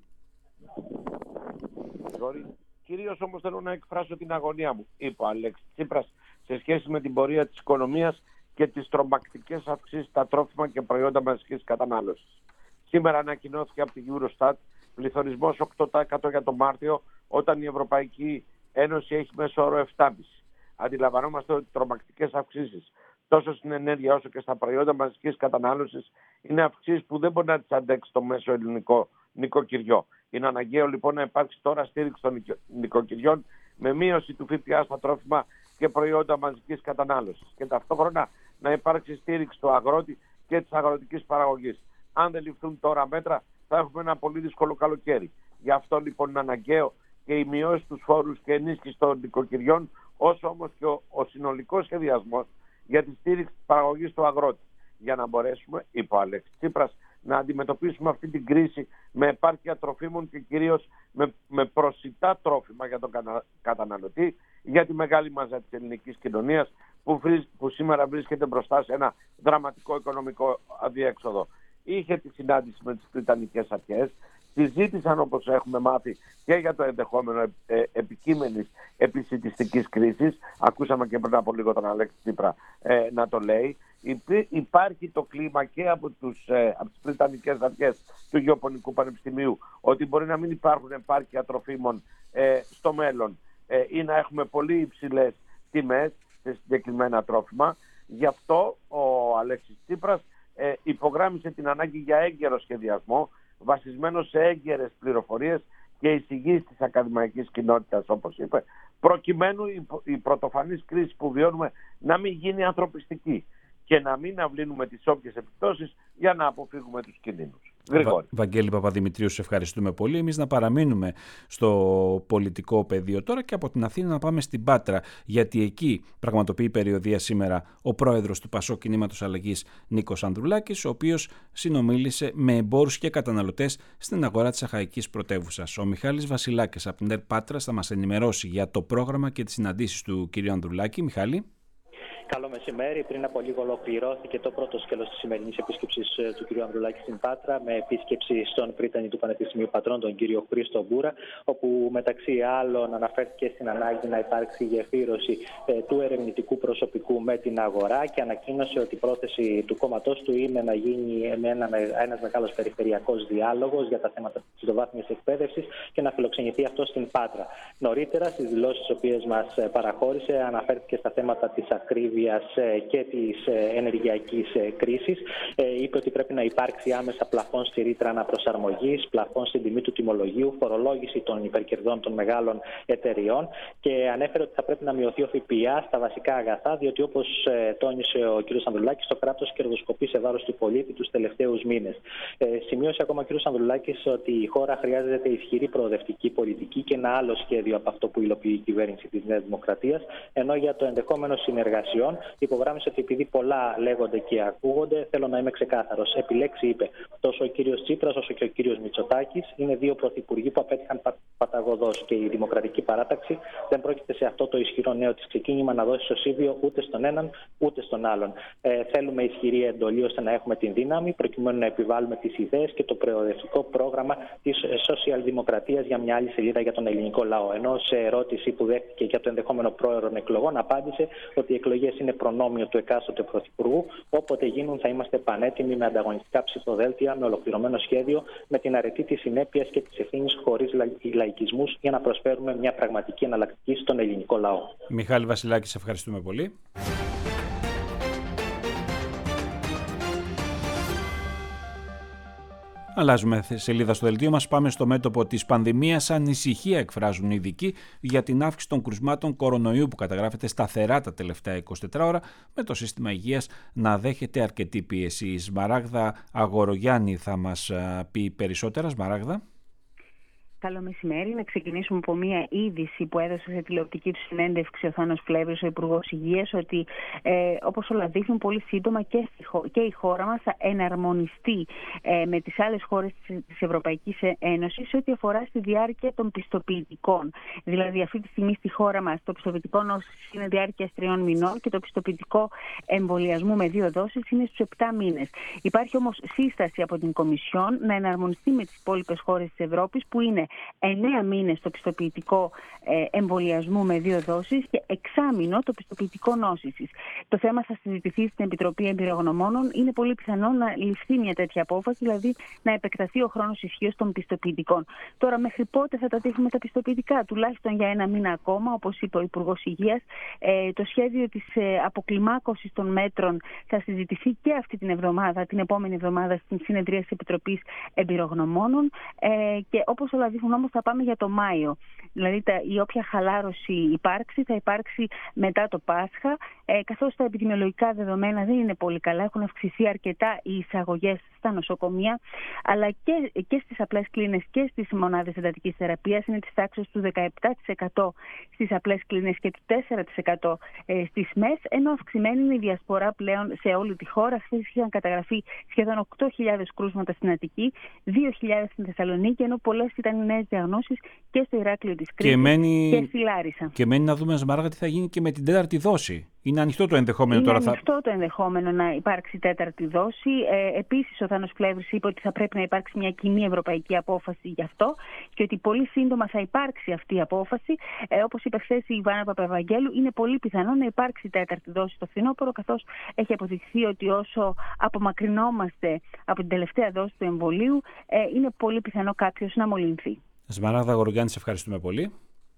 Κυρίως όμως θέλω να εκφράσω την αγωνία μου, είπε ο Αλέξης Τσίπρας, σε σχέση με την πορεία της οικονομίας και τις τρομακτικές αυξήσεις στα τρόφιμα και προϊόντα μαζικής κατανάλωσης. Σήμερα ανακοινώθηκε από τη Eurostat πληθωρισμός οκτώ τοις εκατό για τον Μάρτιο, όταν η Ευρωπαϊκή Ένωση έχει μέσο όρο επτά κόμμα πέντε τοις εκατό. Αντιλαμβανόμαστε ότι οι τρομακτικές αυξήσεις τόσο στην ενέργεια όσο και στα προϊόντα μαζικής κατανάλωσης είναι αυξήσεις που δεν μπορεί να τις αντέξει το μέσο ελληνικό νοικοκυριό. Είναι αναγκαίο λοιπόν να υπάρξει τώρα στήριξη των νοικοκυριών με μείωση του ΦΠΑ στα τρόφιμα και προϊόντα μαζικής κατανάλωσης και ταυτόχρονα να υπάρξει στήριξη του αγρότη και της αγροτικής παραγωγής. Αν δεν ληφθούν τώρα μέτρα, θα έχουμε ένα πολύ δύσκολο καλοκαίρι. Γι' αυτό λοιπόν είναι αναγκαίο και η μειώση στους φόρους και ενίσχυση των νοικοκυριών, όσο όμως και ο, ο συνολικός σχεδιασμός για τη στήριξη της παραγωγής του αγρότη. Για να μπορέσουμε, είπε ο Αλέξης Τσίπρας, να αντιμετωπίσουμε αυτή την κρίση με επάρκεια τροφίμων και κυρίως με, με προσιτά τρόφιμα για τον κατα, καταναλωτή, για τη μεγάλη μάζα της ελληνικής κοινωνίας που, που σήμερα βρίσκεται μπροστά σε ένα δραματικό οικονομικό αδιέξοδο. Είχε τη συνάντηση με τις Βρετανικές αρχές, συζήτησαν όπως έχουμε μάθει και για το ενδεχόμενο ε, επικείμενης επισιτιστικής κρίσης. Ακούσαμε και πριν από λίγο τον Αλέξη Τσίπρα ε, να το λέει. Υπή, υπάρχει το κλίμα και από, τους, ε, από τις Βρετανικές αρχές του Γεωπονικού Πανεπιστημίου ότι μπορεί να μην υπάρχουν επάρκεια τροφίμων ε, στο μέλλον ε, ή να έχουμε πολύ υψηλές τιμές σε συγκεκριμένα τρόφιμα. Γι' αυτό ο Αλέξης Τσίπρας ε, υπογράμμισε την ανάγκη για έγκαιρο σχεδιασμό βασισμένο σε έγκαιρες πληροφορίες και εισηγήσεις της ακαδημαϊκής κοινότητας, όπως είπε, προκειμένου η, η πρωτοφανής κρίση που βιώνουμε να μην γίνει ανθρωπιστική και να μην αυλύνουμε τις όποιες επιπτώσεις για να αποφύγουμε τους κινδύνους. Γρηγόρη. Βα, Βαγγέλη Παπαδημητρίου, σε ευχαριστούμε πολύ. Εμείς να παραμείνουμε στο πολιτικό πεδίο τώρα και από την Αθήνα να πάμε στην Πάτρα, γιατί εκεί πραγματοποιεί περιοδεία σήμερα ο πρόεδρος του Πασόκ Κινήματος Αλλαγής Νίκος Ανδρουλάκης, ο οποίος συνομίλησε με εμπόρους και καταναλωτές στην αγορά της Αχαϊκής Πρωτεύουσας. Ο Μιχάλης Βασιλάκης από την ΕΡΤ Πάτρας θα μας ενημερώσει για το πρόγραμμα και τις συναντήσεις του κ. Ανδρουλάκη. Μιχάλη. Καλό μεσημέρι. Πριν από λίγο ολοκληρώθηκε το πρώτο σκέλος της σημερινής επίσκεψης του κ. Ανδρουλάκη στην Πάτρα, με επίσκεψη στον πρίτανη του Πανεπιστημίου Πατρών, τον κ. Χρήστο Μπούρα, όπου μεταξύ άλλων αναφέρθηκε στην ανάγκη να υπάρξει γεφύρωση ε, του ερευνητικού προσωπικού με την αγορά και ανακοίνωσε ότι η πρόθεση του κόμματός του είναι να γίνει ένα, ένας μεγάλος περιφερειακός διάλογος για τα θέματα της τριτοβάθμιας εκπαίδευσης και να φιλοξενηθεί αυτό στην Πάτρα. Νωρίτερα, στις δηλώσεις τις οποίες μας παραχώρησε, αναφέρθηκε στα θέματα της ακρίβειας και της ενεργειακής κρίσης. Είπε ότι πρέπει να υπάρξει άμεσα πλαφόν στη ρήτρα αναπροσαρμογής, πλαφόν στην τιμή του τιμολογίου, φορολόγηση των υπερκερδών των μεγάλων εταιριών και ανέφερε ότι θα πρέπει να μειωθεί ο ΦΠΑ στα βασικά αγαθά, διότι όπως τόνισε ο κ. Ανδρουλάκης, το κράτος κερδοσκοπεί σε βάρος του πολίτη τους τελευταίους μήνες. Σημείωσε ακόμα ο κ. Ανδρουλάκης ότι η χώρα χρειάζεται ισχυρή προοδευτική πολιτική και ένα άλλο σχέδιο από αυτό που υλοποιεί η κυβέρνηση της Νέας Δημοκρατίας, ενώ για το ενδεχόμενο συνεργασιών υπογράμμισε ότι επειδή πολλά λέγονται και ακούγονται, θέλω να είμαι ξεκάθαρος. Επιλέξει, είπε, τόσο ο κύριος Τσίπρας όσο και ο κύριος Μητσοτάκης. Είναι δύο πρωθυπουργοί που απέτυχαν πα, παταγωδώς και η Δημοκρατική Παράταξη δεν πρόκειται σε αυτό το ισχυρό νέο της ξεκίνημα να δώσει σωσίβιο ούτε στον έναν ούτε στον άλλον. Ε, θέλουμε ισχυρή εντολή ώστε να έχουμε την δύναμη προκειμένου να επιβάλλουμε τις ιδέες και το προοδευτικό πρόγραμμα της σοσιαλδημοκρατίας για μια άλλη σελίδα για τον ελληνικό λαό. Ενώ σε ερώτηση που δέχτηκε για το ενδεχόμενο πρόωρων εκλογών, απάντησε ότι οι εκλογές είναι προνόμιο του εκάστοτε πρωθυπουργού. Όποτε γίνουν, θα είμαστε πανέτοιμοι με ανταγωνιστικά ψηφοδέλτια, με ολοκληρωμένο σχέδιο, με την αρετή της συνέπειας και της ευθύνης, χωρίς λαϊκισμούς, για να προσφέρουμε μια πραγματική εναλλακτική στον ελληνικό λαό. Μιχάλη Βασιλάκη, σε ευχαριστούμε πολύ. Αλλάζουμε σελίδα στο δελτίο μας. Πάμε στο μέτωπο της πανδημίας. Ανησυχία εκφράζουν οι ειδικοί για την αύξηση των κρουσμάτων κορονοϊού που καταγράφεται σταθερά τα τελευταία εικοσιτέσσερις ώρα, με το σύστημα υγείας να δέχεται αρκετή πίεση. Η Σμαράγδα Αγορογιάννη θα μας πει περισσότερα. Σμαράγδα. Καλό μεσημέρι. Να ξεκινήσουμε από μία είδηση που έδωσε σε τηλεοπτική του συνέντευξη ο Θάνος Φλέβρης, ο Υπουργός Υγείας, ότι ε, όπως όλα δείχνουν, πολύ σύντομα και, και η χώρα μας θα εναρμονιστεί ε, με τις άλλες χώρες της Ευρωπαϊκής Ένωσης σε ό,τι αφορά στη διάρκεια των πιστοποιητικών. Δηλαδή, αυτή τη στιγμή στη χώρα μας το πιστοποιητικό νόσης είναι διάρκεια τριών μηνών και το πιστοποιητικό εμβολιασμού με δύο δόσεις είναι στους επτά μήνες. Υπάρχει όμως σύσταση από την Κομισιόν να εναρμονιστεί με τις υπόλοιπες χώρες της Ευρώπης, που είναι εννέα μήνες το πιστοποιητικό ε, εμβολιασμού με δύο δόσεις και εξάμηνο το πιστοποιητικό νόσησης. Το θέμα θα συζητηθεί στην Επιτροπή Εμπειρογνωμόνων. Είναι πολύ πιθανό να ληφθεί μια τέτοια απόφαση, δηλαδή να επεκταθεί ο χρόνος ισχύως των πιστοποιητικών. Τώρα, μέχρι πότε θα τα τύχουμε τα πιστοποιητικά? Τουλάχιστον για ένα μήνα ακόμα, όπως είπε ο Υπουργός Υγείας. Ε, το σχέδιο της ε, αποκλιμάκωσης των μέτρων θα συζητηθεί και αυτή την εβδομάδα, την επόμενη εβδομάδα, στην συνεδρία της Επιτροπής Εμπειρογνωμόνων. Ε, και όπως όλα δείχνουν, όμως θα πάμε για το Μάιο. Δηλαδή τα, η όποια χαλάρωση υπάρξει θα υπάρξει μετά το Πάσχα, ε, καθώς τα επιδημιολογικά δεδομένα δεν είναι πολύ καλά. Έχουν αυξηθεί αρκετά οι εισαγωγές στα νοσοκομεία, αλλά και, και στις απλές κλίνες και στις μονάδες εντατικής θεραπείας. Είναι της τάξης του δεκαεπτά τοις εκατό στις απλές κλίνες και του τέσσερα τοις εκατό στις ΜΕΣ, ενώ αυξημένη είναι η διασπορά πλέον σε όλη τη χώρα. Χθες είχαν καταγραφεί σχεδόν οκτώ χιλιάδες κρούσματα στην Αττική, δύο χιλιάδες στην Θεσσαλονίκη, ενώ πολλές ήταν νέες διαγνώσεις και στο Ηράκλειο της Κρήτης και, μένει... και στη Λάρισα. Και μένει να δούμε, Σμαράγδα, τι θα γίνει και με την τέταρτη δόση. Είναι ανοιχτό το ενδεχόμενο είναι τώρα. Είναι ανοιχτό θα... το ενδεχόμενο να υπάρξει τέταρτη δόση. Ε, επίσης, ο Θάνος Φλέβρης είπε ότι θα πρέπει να υπάρξει μια κοινή ευρωπαϊκή απόφαση γι' αυτό και ότι πολύ σύντομα θα υπάρξει αυτή η απόφαση. Ε, όπως είπε χθες η Ιβάνα Παπαευαγγέλου, είναι πολύ πιθανό να υπάρξει τέταρτη δόση στο φθινόπωρο, καθώς έχει αποδειχθεί ότι όσο απομακρυνόμαστε από την τελευταία δόση του εμβολίου, ε, είναι πολύ πιθανό κάποιος να μολυνθεί. Σμαράγδα Αγορογιάννη, σε ευχαριστούμε πολύ.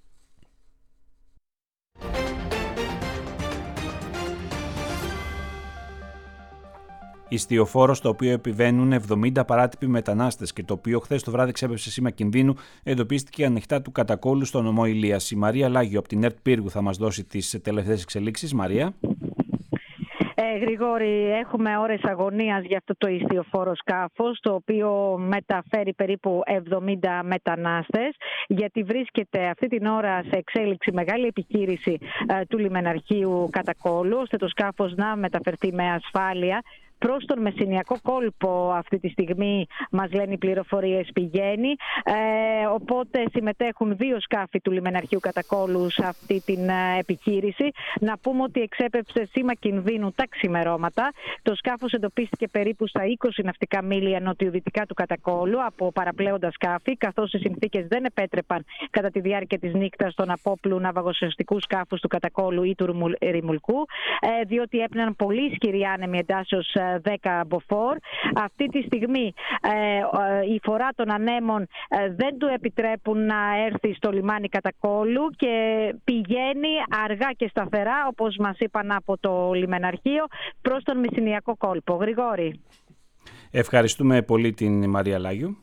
Ιστιοφόρο στο οποίο επιβαίνουν εβδομήντα παράτυποι μετανάστες και το οποίο χθες το βράδυ ξέπεψε σήμα κινδύνου, εντοπίστηκε ανοιχτά του κατακόλου στο νομό Ηλίας. Η Μαρία Λάγιο από την ΕΡΤ Πύργου θα μας δώσει τις τελευταίες εξελίξεις. Μαρία. Ε, Γρηγόρη, έχουμε ώρες αγωνίας για αυτό το ιστιοφόρο σκάφος, το οποίο μεταφέρει περίπου εβδομήντα μετανάστες, γιατί βρίσκεται αυτή την ώρα σε εξέλιξη μεγάλη επιχείρηση ε, του λιμεναρχείου Κατακόλου, ώστε το σκάφος να μεταφερθεί με ασφάλεια προς τον Μεσσηνιακό κόλπο. Αυτή τη στιγμή μας λένε οι πληροφορίες πηγαίνει, ε, οπότε συμμετέχουν δύο σκάφη του λιμεναρχείου Κατακόλου σε αυτή την ε, επιχείρηση. Να πούμε ότι εξέπεψε σήμα κινδύνου τα ξημερώματα. Το σκάφος εντοπίστηκε περίπου στα είκοσι ναυτικά μίλια νοτιοδυτικά του Κατακόλου από παραπλέοντα σκάφη, καθώς οι συνθήκες δεν επέτρεπαν κατά τη διάρκεια της νύχτας τον απόπλου ναυαγοσωστικού σκάφους του Κατακόλου ή του Ρημουλκού, ε, διότι έπνεαν πολύ ισχυροί άνεμοι εντάσσεως δέκα μποφόρ. Αυτή τη στιγμή ε, ε, η φορά των ανέμων ε, δεν του επιτρέπουν να έρθει στο λιμάνι Κατακόλου και πηγαίνει αργά και σταθερά, όπως μας είπαν από το λιμεναρχείο, προς τον Μεσσηνιακό κόλπο. Γρηγόρη. Ευχαριστούμε πολύ την Μαρία Λάγιου.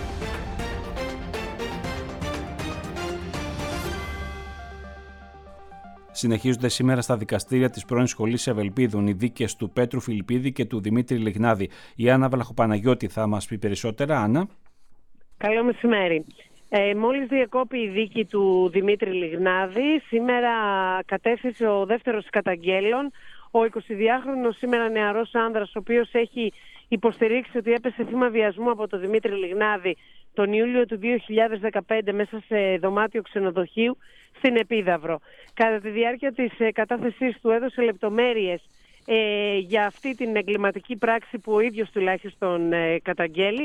Συνεχίζονται σήμερα στα δικαστήρια της πρώην Σχολής Ευελπίδων οι δίκες του Πέτρου Φιλιππίδη και του Δημήτρη Λιγνάδη. Η Άννα Βλαχοπαναγιώτη θα μας πει περισσότερα. Άννα. Καλό μεσημέρι. Ε, μόλις διακόπη η δίκη του Δημήτρη Λιγνάδη, σήμερα κατέθεσε ο δεύτερος καταγγέλων, ο εικοσιδυάχρονος σήμερα νεαρός άνδρας, ο οποίος έχει υποστηρίξει ότι έπεσε θύμα βιασμού από τον Δημήτρη Λιγνάδη τον Ιούλιο του δύο χιλιάδες δεκαπέντε μέσα σε δωμάτιο ξενοδοχείου στην Επίδαυρο. Κατά τη διάρκεια της ε, κατάθεσής του έδωσε λεπτομέρειες ε, για αυτή την εγκληματική πράξη που ο ίδιος τουλάχιστον ε, καταγγέλει.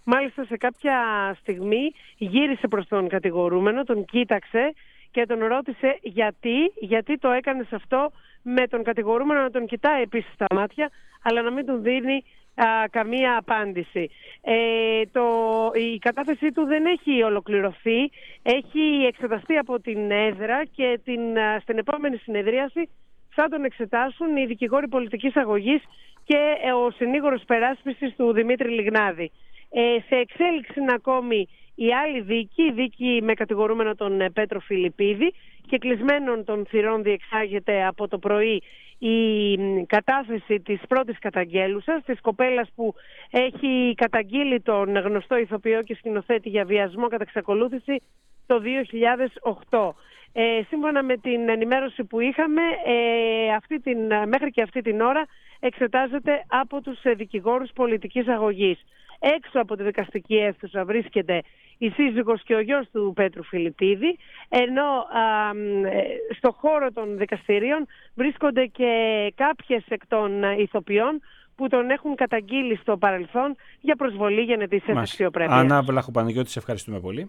Μάλιστα σε κάποια στιγμή γύρισε προς τον κατηγορούμενο, τον κοίταξε και τον ρώτησε γιατί, γιατί το έκανες αυτό, με τον κατηγορούμενο να τον κοιτάει επίσης στα μάτια, αλλά να μην του δίνει α, καμία απάντηση. Ε, το, η κατάθεσή του δεν έχει ολοκληρωθεί, έχει εξεταστεί από την έδρα και την, α, στην επόμενη συνεδρίαση θα τον εξετάσουν οι δικηγόροι πολιτικής αγωγής και ο συνήγορος περάσπισης του Δημήτρη Λιγνάδη. Ε, σε εξέλιξη είναι ακόμη η άλλη δίκη, η δίκη με κατηγορούμενο τον Πέτρο Φιλιππίδη, και κλεισμένων των θυρών διεξάγεται από το πρωί η κατάθεση της πρώτης καταγγέλουσας, της κοπέλας που έχει καταγγείλει τον γνωστό ηθοποιό και σκηνοθέτη για βιασμό κατά εξακολούθηση το δύο χιλιάδες οκτώ. Ε, σύμφωνα με την ενημέρωση που είχαμε, ε, αυτή την, μέχρι και αυτή την ώρα εξετάζεται από τους δικηγόρους πολιτικής αγωγής. Έξω από τη δικαστική αίθουσα βρίσκεται η σύζυγος και ο γιος του Πέτρου Φιλιππίδη, ενώ α, στο χώρο των δικαστηρίων βρίσκονται και κάποιες εκ των ηθοποιών που τον έχουν καταγγείλει στο παρελθόν για προσβολή γενετήσιας αξιοπρέπειας. Άννα Βλαχοπαναγιώτη, σε ευχαριστούμε πολύ.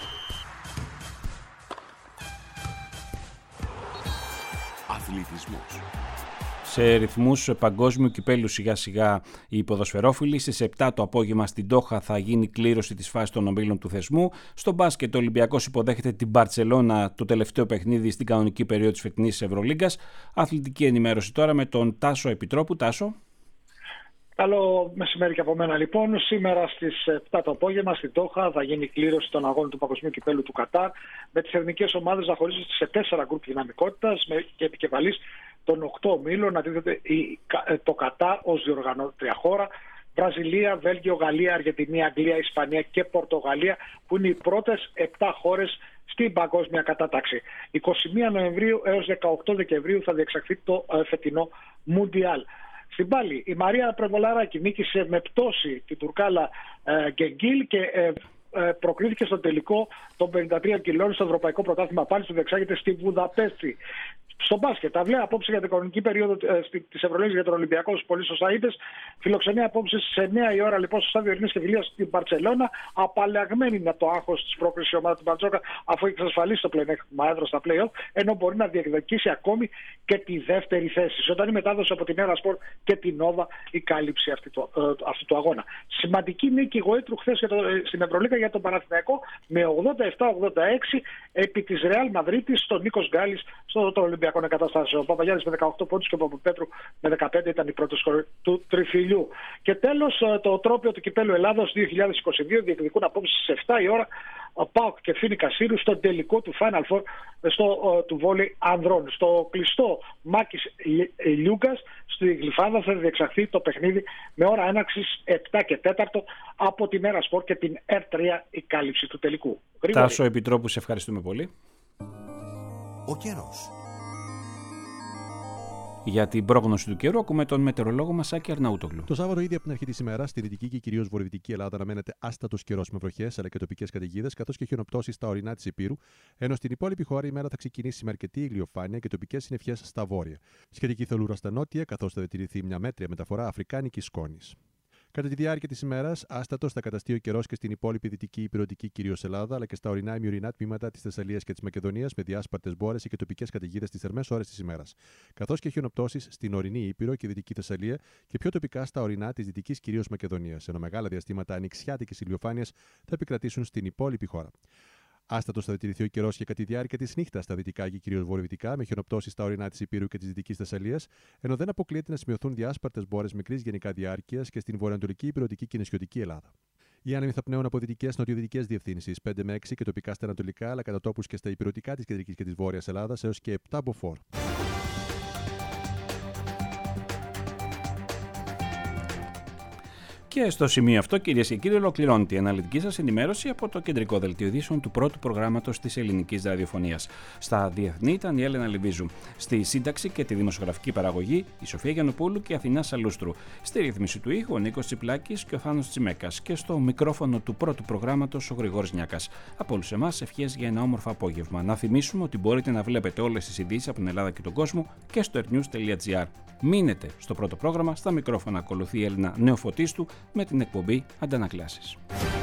Αθλητισμός. Σε ρυθμούς παγκόσμιου κυπέλου σιγά σιγά οι ποδοσφαιρόφιλοι. Στις επτά το απόγευμα στην Ντόχα θα γίνει κλήρωση της φάσης των ομίλων του θεσμού. Στο μπάσκετ ο Ολυμπιακός υποδέχεται την Μπαρτσελώνα, το τελευταίο παιχνίδι στην κανονική περίοδο της φετινής Ευρωλίγκας. Αθλητική ενημέρωση τώρα με τον Τάσο Επιτρόπου. Τάσο. Καλό μεσημέρι και από μένα λοιπόν. Σήμερα στις επτά το απόγευμα στην Ντόχα θα γίνει κλήρωση των αγώνων του Παγκοσμίου Κυπέλου του Κατάρ, με τις εθνικές ομάδες να χωρίζονται σε τέσσερα γκρουπ δυναμικότητας και επικεφαλής των οκτώ ομίλων. Αντίθετα το Κατάρ ως διοργανώτρια χώρα, Βραζιλία, Βέλγιο, Γαλλία, Αργεντινή, Αγγλία, Ισπανία και Πορτογαλία, που είναι οι πρώτες επτά χώρες στην παγκόσμια κατάταξη. εικοστή πρώτη Νοεμβρίου έως δεκαοκτώ Δεκεμβρίου θα διεξαχθεί το φετινό Μουντιάλ. Στην πάλι η Μαρία Πρεβολαράκη νίκησε με πτώση την Τουρκάλα ε, Γκεγγίλ και ε, ε, προκρίθηκε στο τελικό των πενήντα τρία κιλών στο Ευρωπαϊκό Πρωτάθλημα πάλι που διεξάγεται στη Βουδαπέστη. Στο μπάσκετ, τα βλέπει απόψε για την κανονική περίοδο ε, τη Ευρωλίγκας για τον Ολυμπιακό, όπως πολύ σωστά είπες. Φιλοξενία απόψε σε εννιά η ώρα λοιπόν στο στάδιο Ειρήνης και Φιλίας στην Μπαρτσελώνα. Απαλλαγμένη είναι από το άγχος της πρόκρισης η ομάδα του Μπαρτζόκα, αφού έχει εξασφαλίσει το πλεονέκτημα έδρα στα play-off, ενώ μπορεί να διεκδικήσει ακόμη και τη δεύτερη θέση. Ζωντανή μετάδοση από την Έρα Σπορ και την Νόβα η κάλυψη αυτή του, ε, αυτού του αγώνα. Σημαντική νίκη Γοήτρου χθες ε, στην Ευρωλίγκα για τον Παναθηναϊκό με ογδόντα επτά ογδόντα έξι επί της Ρεάλ Μαδρίτης, στον Νίκος Γκάλης στο το Ολυμπιακό εγκαταστάσεων. Ο Παπαγιάννης με δεκαοκτώ πόντους και ο Παπαπέτρου με δεκαπέντε ήταν οι πρώτες σκορ του τριφυλιού. Και τέλος το τρόπαιο του Κυπέλλου Ελλάδος δύο χιλιάδες είκοσι δύο διεκδικούν απόψε στις επτά η ώρα ο ΠΑΟΚ και Φίνικα Σύρου στο τελικό του Final Four στο, uh, του βόλεϊ ανδρών. Στο κλειστό Μάκης Λιούγκας στη Γλυφάδα θα διεξαχθεί το παιχνίδι με ώρα έναρξης επτά και τέσσερα από την Έρα Σπορ και την Ερ τρία η κάλυψη του τελικού. Τάσο Επιτρόπου, σε ευχαριστούμε πολύ. Ο καιρός. Για την πρόγνωση του καιρού, ακούμε τον μετεωρολόγο μας Άκη Αρναούτογλου. Το Σάββατο, ήδη από την αρχή της ημέρας, στη δυτική και κυρίως βορειοδυτική Ελλάδα αναμένεται άστατος καιρός με βροχές αλλά και τοπικές καταιγίδες, καθώς και χιονοπτώσεις στα ορεινά της Ηπείρου, ενώ στην υπόλοιπη χώρα η μέρα θα ξεκινήσει με αρκετή ηλιοφάνεια και τοπικές συννεφιές στα βόρεια. Σχετική θολούρα στα νότια, καθώς θα διατηρηθεί μια μέτρια μεταφορά αφρικάνικης σκόνης. Κατά τη διάρκεια της ημέρας, άστατος θα καταστεί ο καιρός και στην υπόλοιπη δυτική υπηρετική κυρίως Ελλάδα, αλλά και στα ορεινά ημιορεινά τμήματα της Θεσσαλίας και της Μακεδονίας, με διάσπαρτες μπόρες και τοπικές καταιγίδες στις θερμές ώρες της ημέρας. Καθώς και χιονοπτώσεις στην ορεινή Ήπειρο και δυτική Θεσσαλία και πιο τοπικά στα ορεινά της δυτικής κυρίως Μακεδονίας, ενώ μεγάλα διαστήματα ανοιξιάτικης ηλιοφάνειας θα επικρατήσουν στην υπόλοιπη χώρα. Άστατος θα διατηρηθεί ο καιρός και κατά τη διάρκεια της νύχτας στα δυτικά και κυρίως βορειοδυτικά, με χιονοπτώσεις στα ορεινά της Ηπείρου και της δυτικής Θεσσαλίας, ενώ δεν αποκλείεται να σημειωθούν διάσπαρτες μπόρες μικρής γενικά διάρκειας και στην βορειοανατολική, υπηρετική και νησιωτική Ελλάδα. Οι άνεμοι θα πνέουν από δυτικές νοτιοδυτικές διευθύνσεις πέντε με έξι και τοπικά στα ανατολικά, αλλά κατά τόπους και στα υπηρετικά της κεντρικής και της βόρειας Ελλάδας έως και επτά μποφόρ. Και στο σημείο αυτό, κυρίες και κύριοι, ολοκληρώνεται η αναλυτική σας ενημέρωση από το κεντρικό δελτίο ειδήσεων του πρώτου προγράμματος της ελληνικής ραδιοφωνίας. Στα διεθνή ήταν η Έλενα Λιβίζου. Στη σύνταξη και τη δημοσιογραφική παραγωγή η Σοφία Γιαννοπούλου και η Αθηνά Σαλούστρου. Στη ρύθμιση του ήχου ο Νίκος Τσιπλάκης και ο Θάνος Τσιμέκας. Και στο μικρόφωνο του πρώτου προγράμματος ο Γρηγόρης Νιάκας. Από όλους εμάς ευχές για ένα όμορφο απόγευμα. Να θυμίσουμε ότι μπορείτε να βλέπετε όλες τις ειδήσεις από την Ελλάδα και τον κόσμο και στο airnews τελεία gr. Μείνετε στο πρώτο πρόγραμμα. Στα μικρόφωνα ακολουθεί η Έλληνα Νεοφωτίστου. με την εκπομπή Αντανακλάσεις.